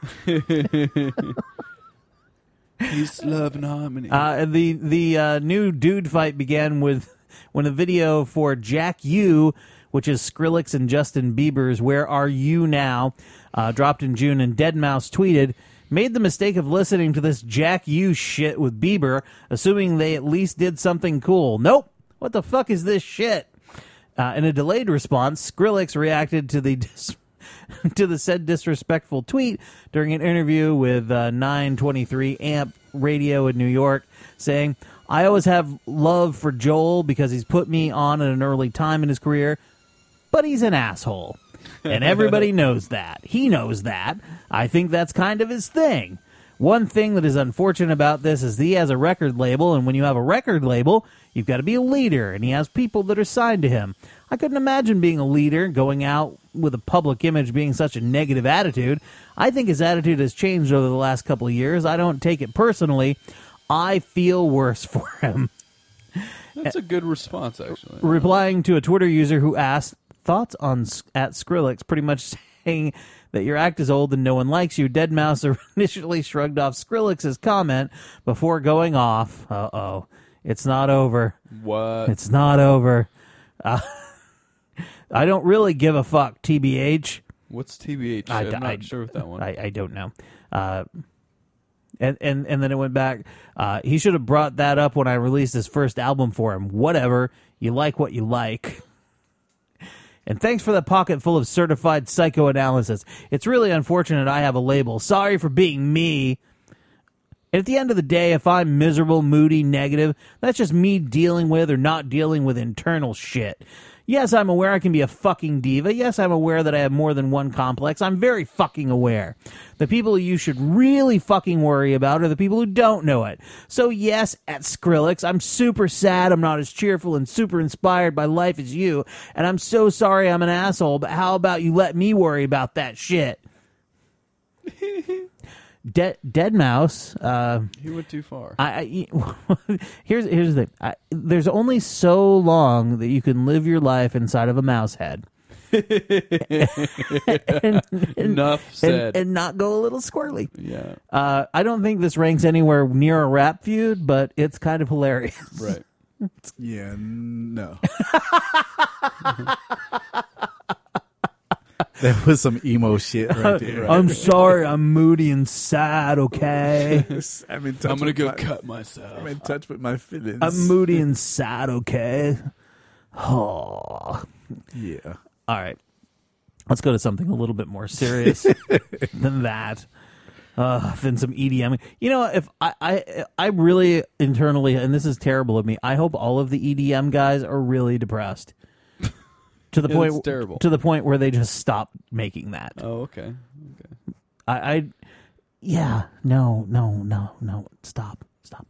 Peace, love, and harmony. Uh, the the uh, new dude fight began with when a video for Jack U, which is Skrillex and Justin Bieber's Where Are You Now, uh, dropped in June, and Deadmau tweeted, made the mistake of listening to this Jack U shit with Bieber, assuming they at least did something cool. Nope. What the fuck is this shit? Uh, in a delayed response, Skrillex reacted to the dis- to the said disrespectful tweet during an interview with uh, nine twenty-three Amp Radio in New York, saying, I always have love for Joel because he's put me on at an early time in his career, but he's an asshole. And everybody knows that. He knows that. I think that's kind of his thing. One thing that is unfortunate about this is he has a record label, and when you have a record label, you've got to be a leader, and he has people that are signed to him. I couldn't imagine being a leader, going out with a public image, being such a negative attitude. I think his attitude has changed over the last couple of years. I don't take it personally. I feel worse for him. That's a good response, actually. Replying to a Twitter user who asked, thoughts on at Skrillex, pretty much saying that your act is old and no one likes you, Deadmau initially shrugged off Skrillex's comment before going off. Uh-oh. It's not over. What? It's not over. Uh, I don't really give a fuck, T B H. What's T B H? I, I'm not I, sure with that one. I, I don't know. Uh, and, and, and then it went back. Uh, he should have brought that up when I released his first album for him. Whatever. You like what you like. And thanks for the pocket full of certified psychoanalysis. It's really unfortunate I have a label. Sorry for being me. And at the end of the day, if I'm miserable, moody, negative, that's just me dealing with or not dealing with internal shit. Yes, I'm aware I can be a fucking diva. Yes, I'm aware that I have more than one complex. I'm very fucking aware. The people you should really fucking worry about are the people who don't know it. So yes, at Skrillex, I'm super sad I'm not as cheerful and super inspired by life as you, and I'm so sorry I'm an asshole, but how about you let me worry about that shit? De- Deadmau Uh, he went too far. I, I here's here's the thing. I, there's only so long that you can live your life inside of a mouse head. and, and, Enough said. And, and not go a little squirrely. Yeah. Uh, I don't think this ranks anywhere near a rap feud, but it's kind of hilarious. Right. Yeah. No. That was some emo shit right there. Right? I'm sorry, I'm moody and sad, okay? I'm, in touch I'm gonna with go my, cut myself. I'm in touch with my feelings. I'm moody and sad, okay? Oh. Yeah. All right. Let's go to something a little bit more serious than that. Uh, than some E D M. You know, if I, I, I really internally, and this is terrible of me, I hope all of the E D M guys are really depressed to the Yeah, point that's terrible. to the point where they just stop making that. Oh, okay. Okay. I, I, yeah, no, no, no, no, stop, stop.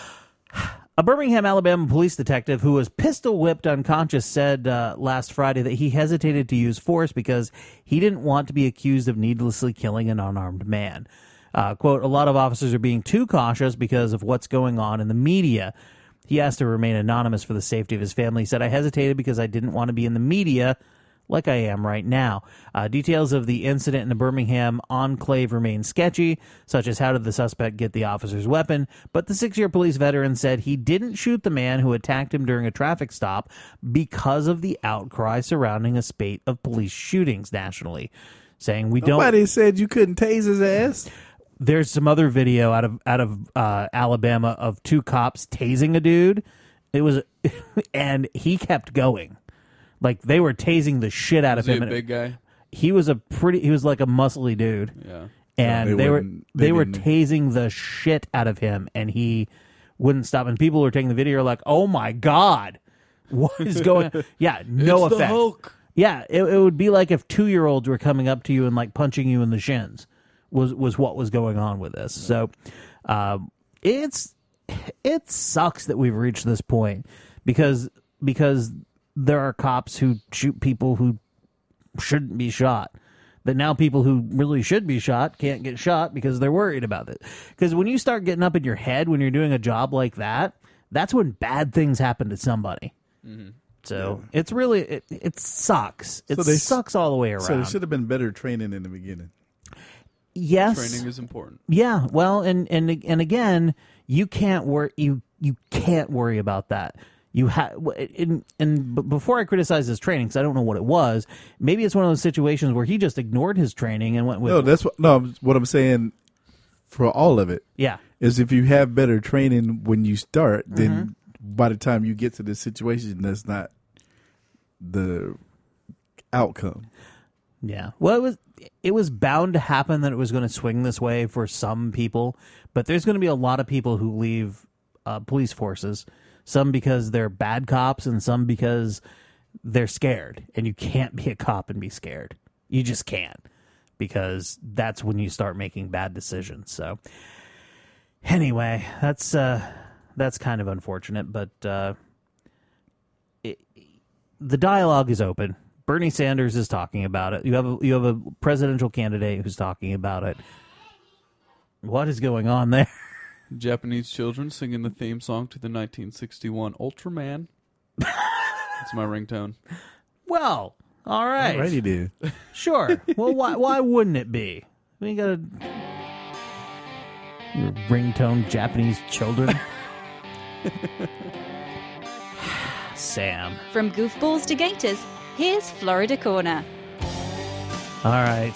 A Birmingham, Alabama police detective who was pistol whipped unconscious said uh, last Friday that he hesitated to use force because he didn't want to be accused of needlessly killing an unarmed man. Uh, quote, a lot of officers are being too cautious because of what's going on in the media. He asked to remain anonymous for the safety of his family. He said, I hesitated because I didn't want to be in the media like I am right now. Uh, details of the incident in the Birmingham enclave remain sketchy, such as how did the suspect get the officer's weapon, but the six-year police veteran said he didn't shoot the man who attacked him during a traffic stop because of the outcry surrounding a spate of police shootings nationally, saying we don't... Nobody said you couldn't tase his ass. There's some other video out of out of uh, Alabama of two cops tasing a dude. It was, and he kept going, like they were tasing the shit out Was of he him. a And big guy? He was a pretty. He was like a muscly dude. Yeah. And So they they, were wouldn't- they, they were didn't- tasing the shit out of him, and he wouldn't stop. And people were taking the video like, "Oh my god, what is going?" on? Yeah, no It's the effect. Hulk. Yeah, it, it would be like if two year olds were coming up to you and like punching you in the shins. Was was what was going on with this. So, um, it's it sucks that we've reached this point because because there are cops who shoot people who shouldn't be shot. That now people who really should be shot can't get shot because they're worried about it. Because when you start getting up in your head when you're doing a job like that, that's when bad things happen to somebody. Mm-hmm. So it's really it, it sucks. It So they- sucks all the way around. So there should have been better training in the beginning. Yes, Training is important. Yeah, well, and and and again, you can't worry. You you can't worry about that. You have and and b- before I criticize his training, because I don't know what it was. Maybe it's one of those situations where he just ignored his training and went with. No, that's what. No, what I'm saying for all of it. Yeah. is if you have better training when you start, then Mm-hmm. by the time you get to this situation, that's not the outcome. Yeah. Well, it was it was bound to happen that it was going to swing this way for some people, but there's going to be a lot of people who leave uh, police forces, some because they're bad cops and some because they're scared, and you can't be a cop and be scared. You just can't, because that's when you start making bad decisions. So anyway, that's uh, that's kind of unfortunate, but uh, it, the dialogue is open. Bernie Sanders is talking about it. You have a, you have a presidential candidate who's talking about it. What is going on there? Japanese children singing the theme song to the nineteen sixty-one Ultraman. That's my ringtone. Well, all right. Alrighty, dude. Sure. Well, why why wouldn't it be? We got a your ringtone Japanese children. Sam. From goofballs to gators, here's Florida Corner. All right.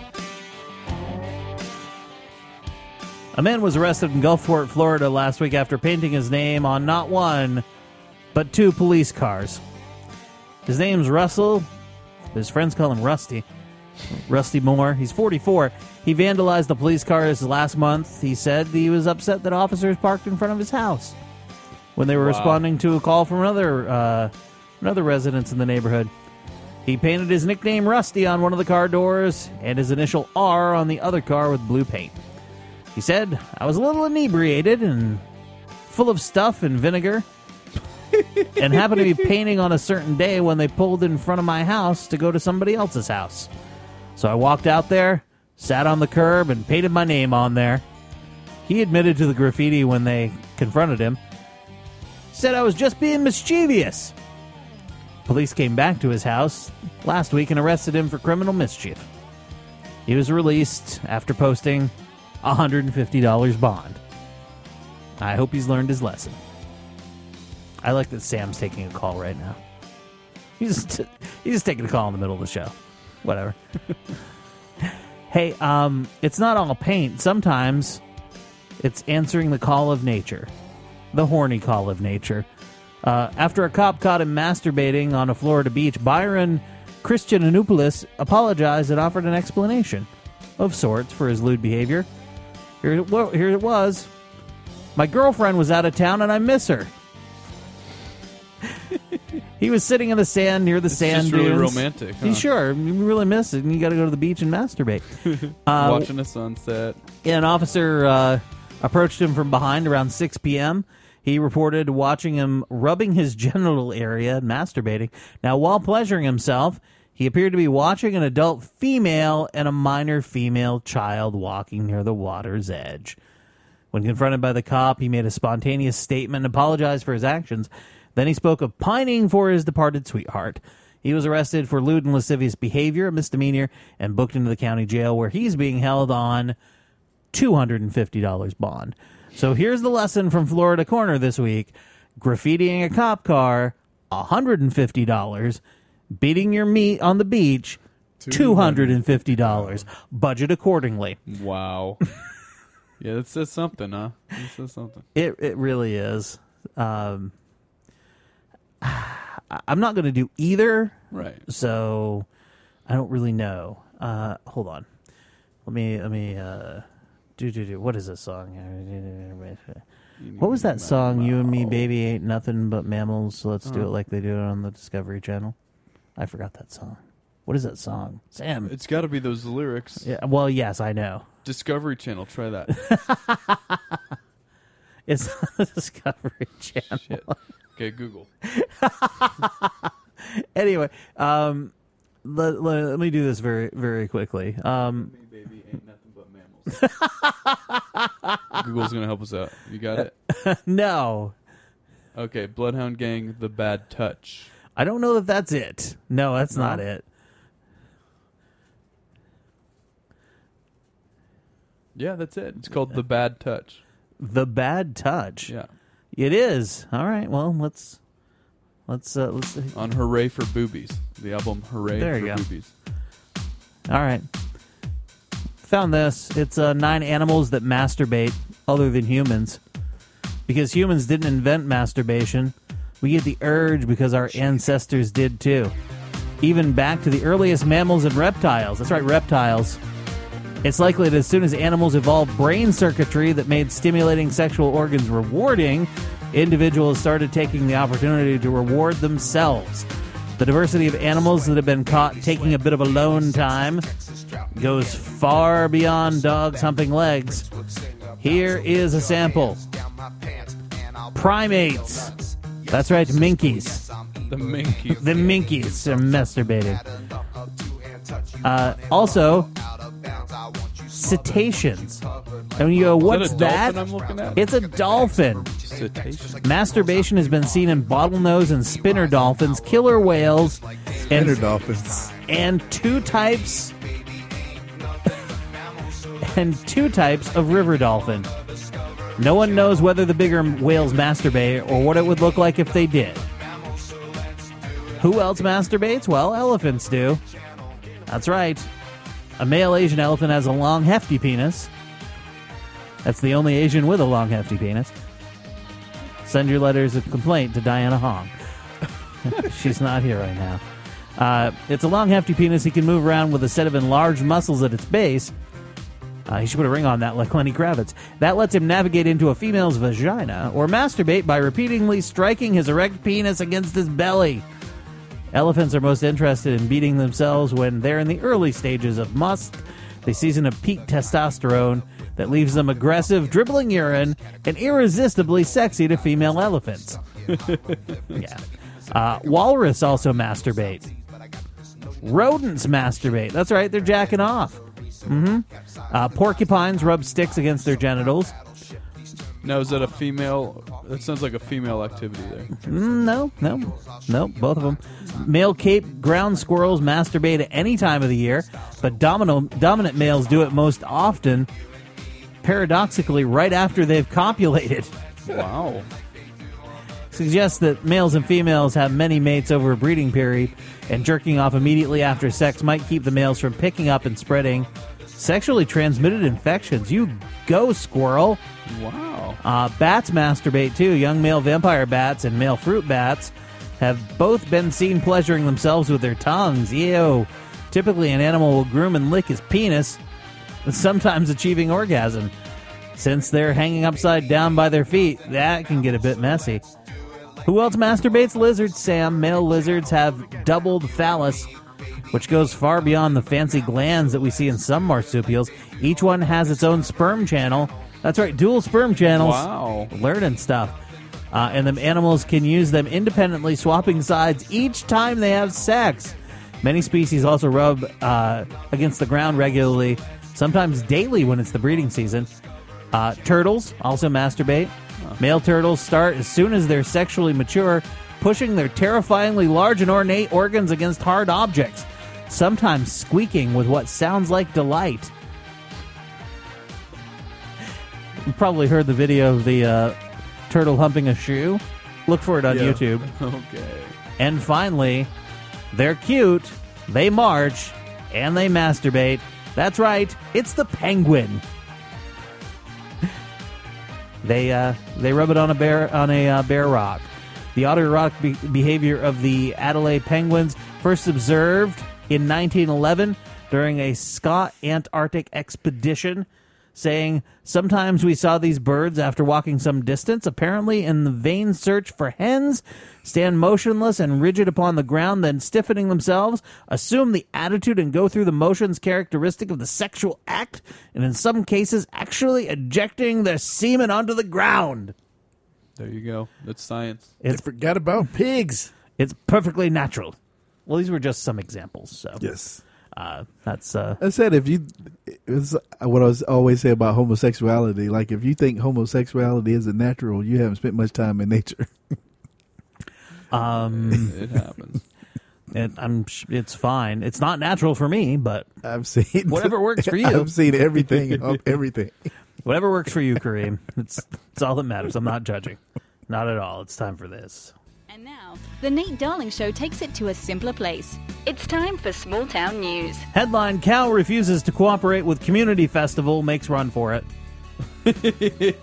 A man was arrested in Gulfport, Florida last week after painting his name on not one, but two police cars. His name's Russell. His friends call him Rusty. Rusty Moore. He's forty-four. He vandalized the police cars last month. He said he was upset that officers parked in front of his house when they were Wow. responding to a call from another uh, another residence in the neighborhood. He painted his nickname Rusty on one of the car doors and his initial R on the other car with blue paint. He said, I was a little inebriated and full of stuff and vinegar and happened to be painting on a certain day when they pulled in front of my house to go to somebody else's house. So I walked out there, sat on the curb, and painted my name on there. He admitted to the graffiti when they confronted him. Said I was just being mischievous. Police came back to his house last week and arrested him for criminal mischief. He was released after posting a one hundred fifty dollars bond. I hope he's learned his lesson. I like that Sam's taking a call right now. He's just, he's just taking a call in the middle of the show. Whatever. Hey, um, it's not all paint. Sometimes it's answering the call of nature. The horny call of nature. Uh, after a cop caught him masturbating on a Florida beach, Byron Christianopoulos apologized and offered an explanation of sorts for his lewd behavior. Here it, wa- here it was. My girlfriend was out of town and I miss her. He was sitting in the sand near the It's sand just really dunes. romantic, huh? He's sure. You really miss it, and you got to go to the beach and masturbate. Uh, Watching a sunset. An officer uh, approached him from behind around six p.m. He reported watching him rubbing his genital area and masturbating. Now, while pleasuring himself, he appeared to be watching an adult female and a minor female child walking near the water's edge. When confronted by the cop, he made a spontaneous statement and apologized for his actions. Then he spoke of pining for his departed sweetheart. He was arrested for lewd and lascivious behavior, a misdemeanor, and booked into the county jail where he's being held on two hundred fifty dollars bond. So here's the lesson from Florida Corner this week. Graffitiing a cop car, one hundred fifty dollars. Beating your meat on the beach, two hundred fifty dollars. Budget accordingly. Wow. Yeah, that says something, huh? That says something. It it really is. Um, I'm not going to do either. Right. So I don't really know. Uh, hold on. Let me let me uh, do do do. What is this song? What was that song? You and me, baby, ain't nothing but mammals. So let's do Oh. it like they do it on the Discovery Channel. I forgot that song. What is that song, Sam? It's got to be those lyrics. Yeah. Well, yes, I know. Discovery Channel. Try that. It's on the Discovery Channel. Shit. Okay, Google. Anyway, um, let, let, let me do this very, very quickly. Um, Baby ain't nothing but mammals. Google's going to help us out. You got it? No. Okay, Bloodhound Gang, The Bad Touch. I don't know if that's it. No, that's No? not it. Yeah, that's it. It's called The Bad Touch. The Bad Touch. Yeah. It is. All right. Well, let's let's uh, let's see. On Hooray for Boobies. The album Hooray There for you go. Boobies. All right. Found this. It's uh, nine animals that masturbate other than humans. Because humans didn't invent masturbation, we get the urge because our ancestors did too. Even back to the earliest mammals and reptiles. That's right, reptiles. It's likely that as soon as animals evolved brain circuitry that made stimulating sexual organs rewarding, individuals started taking the opportunity to reward themselves. The diversity of animals that have been caught taking a bit of alone time goes far beyond dogs humping legs. Here is a sample. Primates. That's right, minkies. The minkies. The minkies are masturbating. Uh, also, cetaceans. And you go, what's Is that? that a dolphin I'm looking at? It's a dolphin. Cetacean. Masturbation has been seen in bottlenose and spinner dolphins, killer whales, and Spinner dolphins. and two types and two types of river dolphin. No one knows whether the bigger whales masturbate or what it would look like if they did. Who else masturbates? Well, elephants do. That's right. A male Asian elephant has a long, hefty penis. That's the only Asian with a long, hefty penis. Send your letters of complaint to Diana Hong. She's not here right now. Uh, it's a long, hefty penis. He can move around with a set of enlarged muscles at its base. Uh, he should put a ring on that like Lenny Kravitz. That lets him navigate into a female's vagina or masturbate by repeatedly striking his erect penis against his belly. Elephants are most interested in beating themselves when they're in the early stages of musth. They season a peak testosterone that leaves them aggressive, dribbling urine, and irresistibly sexy to female elephants. Yeah. Uh, walrus also masturbate. Rodents masturbate. That's right, they're jacking off. Mm-hmm. Uh, porcupines rub sticks against their genitals. Now, is that a female? That sounds like a female activity there. Mm, no, no, no, both of them. Male Cape ground squirrels masturbate at any time of the year, but dominant, dominant males do it most often, paradoxically, right after they've copulated. Wow. Suggests that males and females have many mates over a breeding period, and jerking off immediately after sex might keep the males from picking up and spreading sexually transmitted infections. You go, squirrel. Wow. Uh, bats masturbate, too. Young male vampire bats and male fruit bats have both been seen pleasuring themselves with their tongues. Ew. Typically, an animal will groom and lick his penis, sometimes achieving orgasm. Since they're hanging upside down by their feet, that can get a bit messy. Who else masturbates? Lizards, Sam. Male lizards have doubled phallus, which goes far beyond the fancy glands that we see in some marsupials. Each one has its own sperm channel. That's right, dual sperm channels. Wow. Learning stuff. Uh, and the animals can use them independently, swapping sides each time they have sex. Many species also rub uh, against the ground regularly, sometimes daily when it's the breeding season. Uh, turtles also masturbate. Huh. Male turtles start as soon as they're sexually mature, pushing their terrifyingly large and ornate organs against hard objects, sometimes squeaking with what sounds like delight. You probably heard the video of the uh, turtle humping a shoe. Look for it on Yeah. YouTube. Okay. And finally, they're cute, they march, and they masturbate. That's right, it's the penguin. They uh, they rub it on a bear on a uh, bare rock. The autoerotic be- behavior of the Adelaide penguins first observed in nineteen eleven during a Scott Antarctic expedition, saying, "Sometimes we saw these birds after walking some distance, apparently in the vain search for hens, stand motionless and rigid upon the ground, then stiffening themselves, assume the attitude and go through the motions characteristic of the sexual act, and in some cases actually ejecting their semen onto the ground." There you go. That's science. It's, Forgot about pigs. it's perfectly natural. Well, these were just some examples, so Yes. uh, that's uh, I said if you, it's what I was always say about homosexuality. Like if you think homosexuality isn't natural, you haven't spent much time in nature. um, It happens. it, I'm sh- it's fine. It's not natural for me, but I've seen whatever works for you. I've seen everything, of everything. Whatever works for you, Kareem. It's it's all that matters. I'm not judging. Not at all. It's time for this. And now, the Nate Darling Show takes it to a simpler place. It's time for Small Town News. Headline: Cow refuses to cooperate with community festival, makes run for it. I like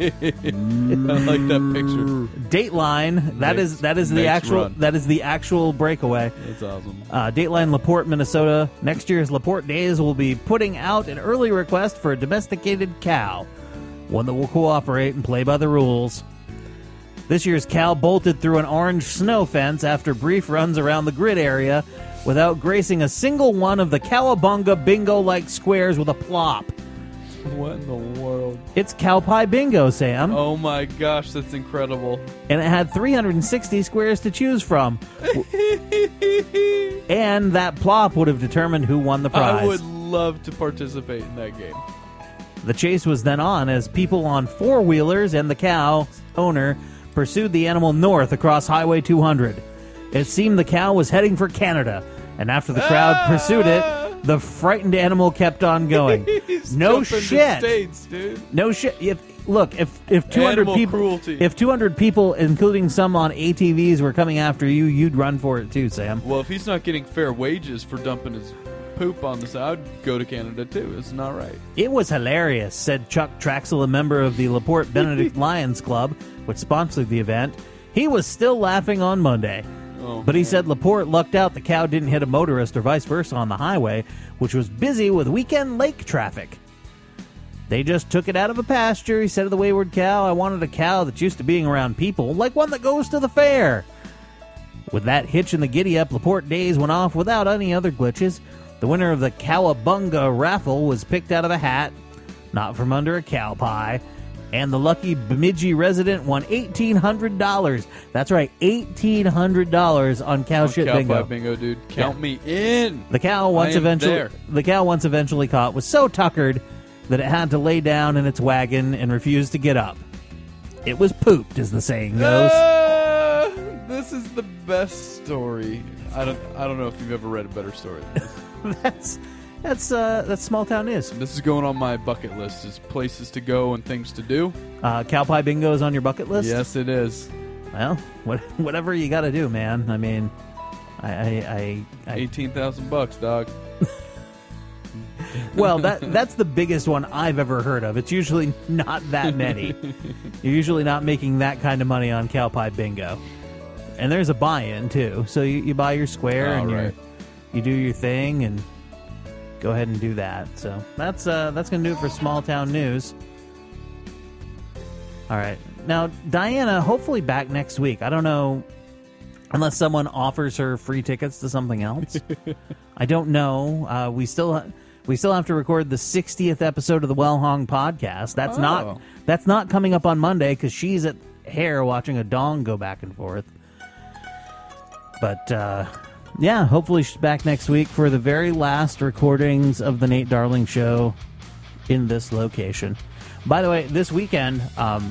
that picture. Dateline. That Makes- is that is the makes actual run. that is the actual breakaway. That's awesome. Uh, Dateline, LaPorte, Minnesota. Next year's LaPorte Days will be putting out an early request for a domesticated cow, one that will cooperate and play by the rules. This year's cow bolted through an orange snow fence after brief runs around the grid area without gracing a single one of the Cowabunga bingo-like squares with a plop. What in the world? It's Cow Pie Bingo, Sam. Oh my gosh, that's incredible. And it had three hundred sixty squares to choose from. And that plop would have determined who won the prize. I would love to participate in that game. The chase was then on as people on four-wheelers and the cow owner pursued the animal north across Highway two hundred. It seemed the cow was heading for Canada, and after the crowd Ah! pursued it, the frightened animal kept on going. He's No jumping the shit. States, dude. No shit. If look, if if two hundred Animal people, cruelty. if two hundred people, including some on A T Vs, were coming after you, you'd run for it too, Sam. Well, if he's not getting fair wages for dumping his poop on the side, I'd go to Canada too. It's not right. It was hilarious, said Chuck Traxel, a member of the LaPorte Benedict Lions Club, which sponsored the event. He was still laughing on Monday. Oh, But he said LaPorte lucked out the cow didn't hit a motorist or vice versa on the highway, which was busy with weekend lake traffic. They just took it out of a pasture, he said of the wayward cow. I wanted a cow that's used to being around people, like one that goes to the fair. With that hitch in the giddy-up, LaPorte Days went off without any other glitches. The winner of the Cowabunga raffle was picked out of a hat, not from under a cow pie, and the lucky Bemidji resident won eighteen hundred dollars. That's right, eighteen hundred dollars on cow Oh, shit cow bingo. pie bingo, dude. Count me in. The cow once I am eventually there. the cow once eventually caught was so tuckered that it had to lay down in its wagon and refused to get up. It was pooped, as the saying goes. Ah, this is the best story. I don't. I don't know if you've ever read a better story than this. that's that's uh, that's small town news. This is going on my bucket list. Is places to go and things to do. Uh, cow pie bingo is on your bucket list. Yes, it is. Well, what, whatever you got to do, man. I mean, I, I, I, I Eighteen thousand bucks, dog. Well, that that's the biggest one I've ever heard of. It's usually not that many. You're usually not making that kind of money on cow pie bingo. And there's a buy-in, too. So you, you buy your square Oh, and right. you're, you do your thing and go ahead and do that. So that's uh, that's going to do it for Small Town News. All right. Now, Diana, hopefully back next week. I don't know, unless someone offers her free tickets to something else. I don't know. Uh, we still we still have to record the sixtieth episode of the Well Hong podcast. That's Oh. not that's not coming up on Monday because she's at Hare watching a dong go back and forth. But uh, yeah, hopefully she's back next week for the very last recordings of the Nate Darling Show in this location. By the way, this weekend, um,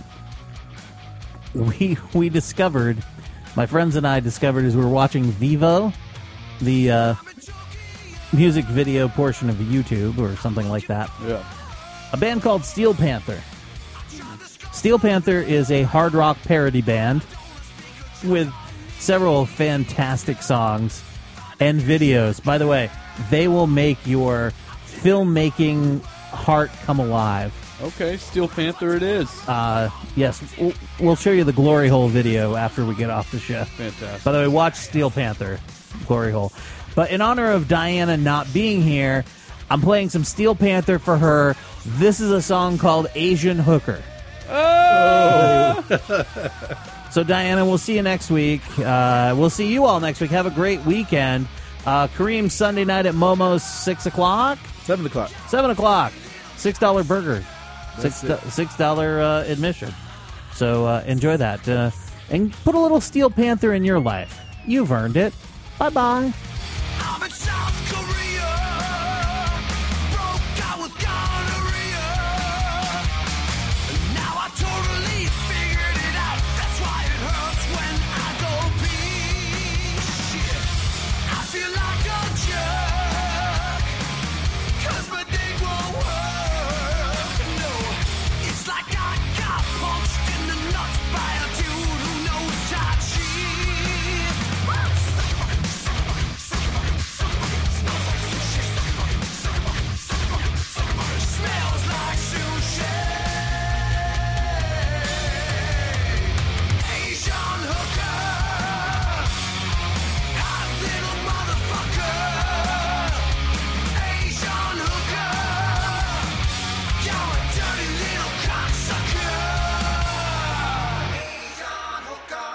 we we discovered, my friends and I discovered as we were watching Vivo, the uh, music video portion of YouTube or something like that. Yeah. A band called Steel Panther. Steel Panther is a hard rock parody band with several fantastic songs and videos. By the way, they will make your filmmaking heart come alive. Okay, Steel Panther it is. Uh, yes, we'll- we'll show you the Glory Hole video after we get off the show. Fantastic. By the way, watch Steel Panther, Glory Hole. But in honor of Diana not being here, I'm playing some Steel Panther for her. This is a song called Asian Hooker. Oh! So, Diana, we'll see you next week. Uh, we'll see you all next week. Have a great weekend. Uh, Kareem, Sunday night at Momo's, six o'clock? seven o'clock. seven o'clock. six dollar burger. That's Six do- six dollar uh, admission. So uh, enjoy that. Uh, and put a little Steel Panther in your life. You've earned it. Bye-bye. I'm in South Korea, broke out with gonorrhea. Now I totally figured it out. That's why it hurts when I go pee. Shit, I feel like a jerk, 'cause my dick won't work. No, it's like I got punched in the nuts by a dude who knows Tai Chi. Smells like sushi. Asian hooker, hot little motherfucker. Asian hooker, you're a dirty little cocksucker. Asian hooker.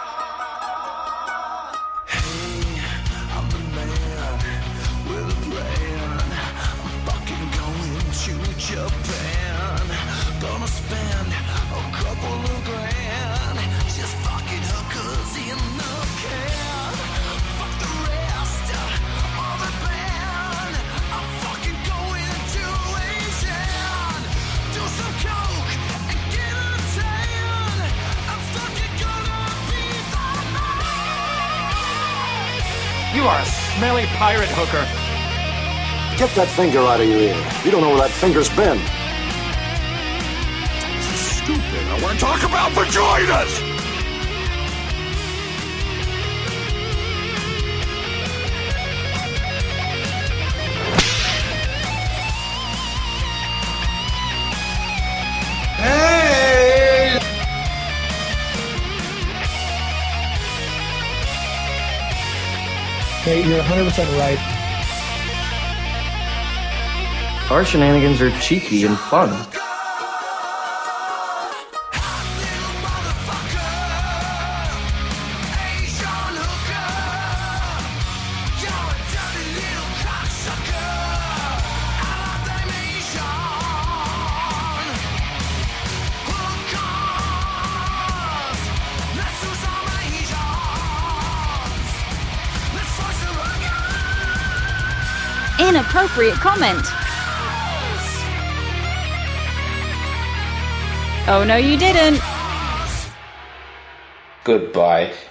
Hey, I'm the man with a plan. I'm fucking going to Japan. Gonna spend a couple of grand. Just fucking hookers in the can. Fuck the rest of the band. I'm fucking going to Asian. Do some coke and get a tan. I'm fucking gonna be the man. You are a smelly pirate hooker. Get that finger out of your ear. You don't know where that finger's been. This is stupid. I want to talk about vaginas! Hey! Hey, you're one hundred percent right. Our shenanigans are cheeky and fun. Inappropriate comment. Oh, no, you didn't. Goodbye.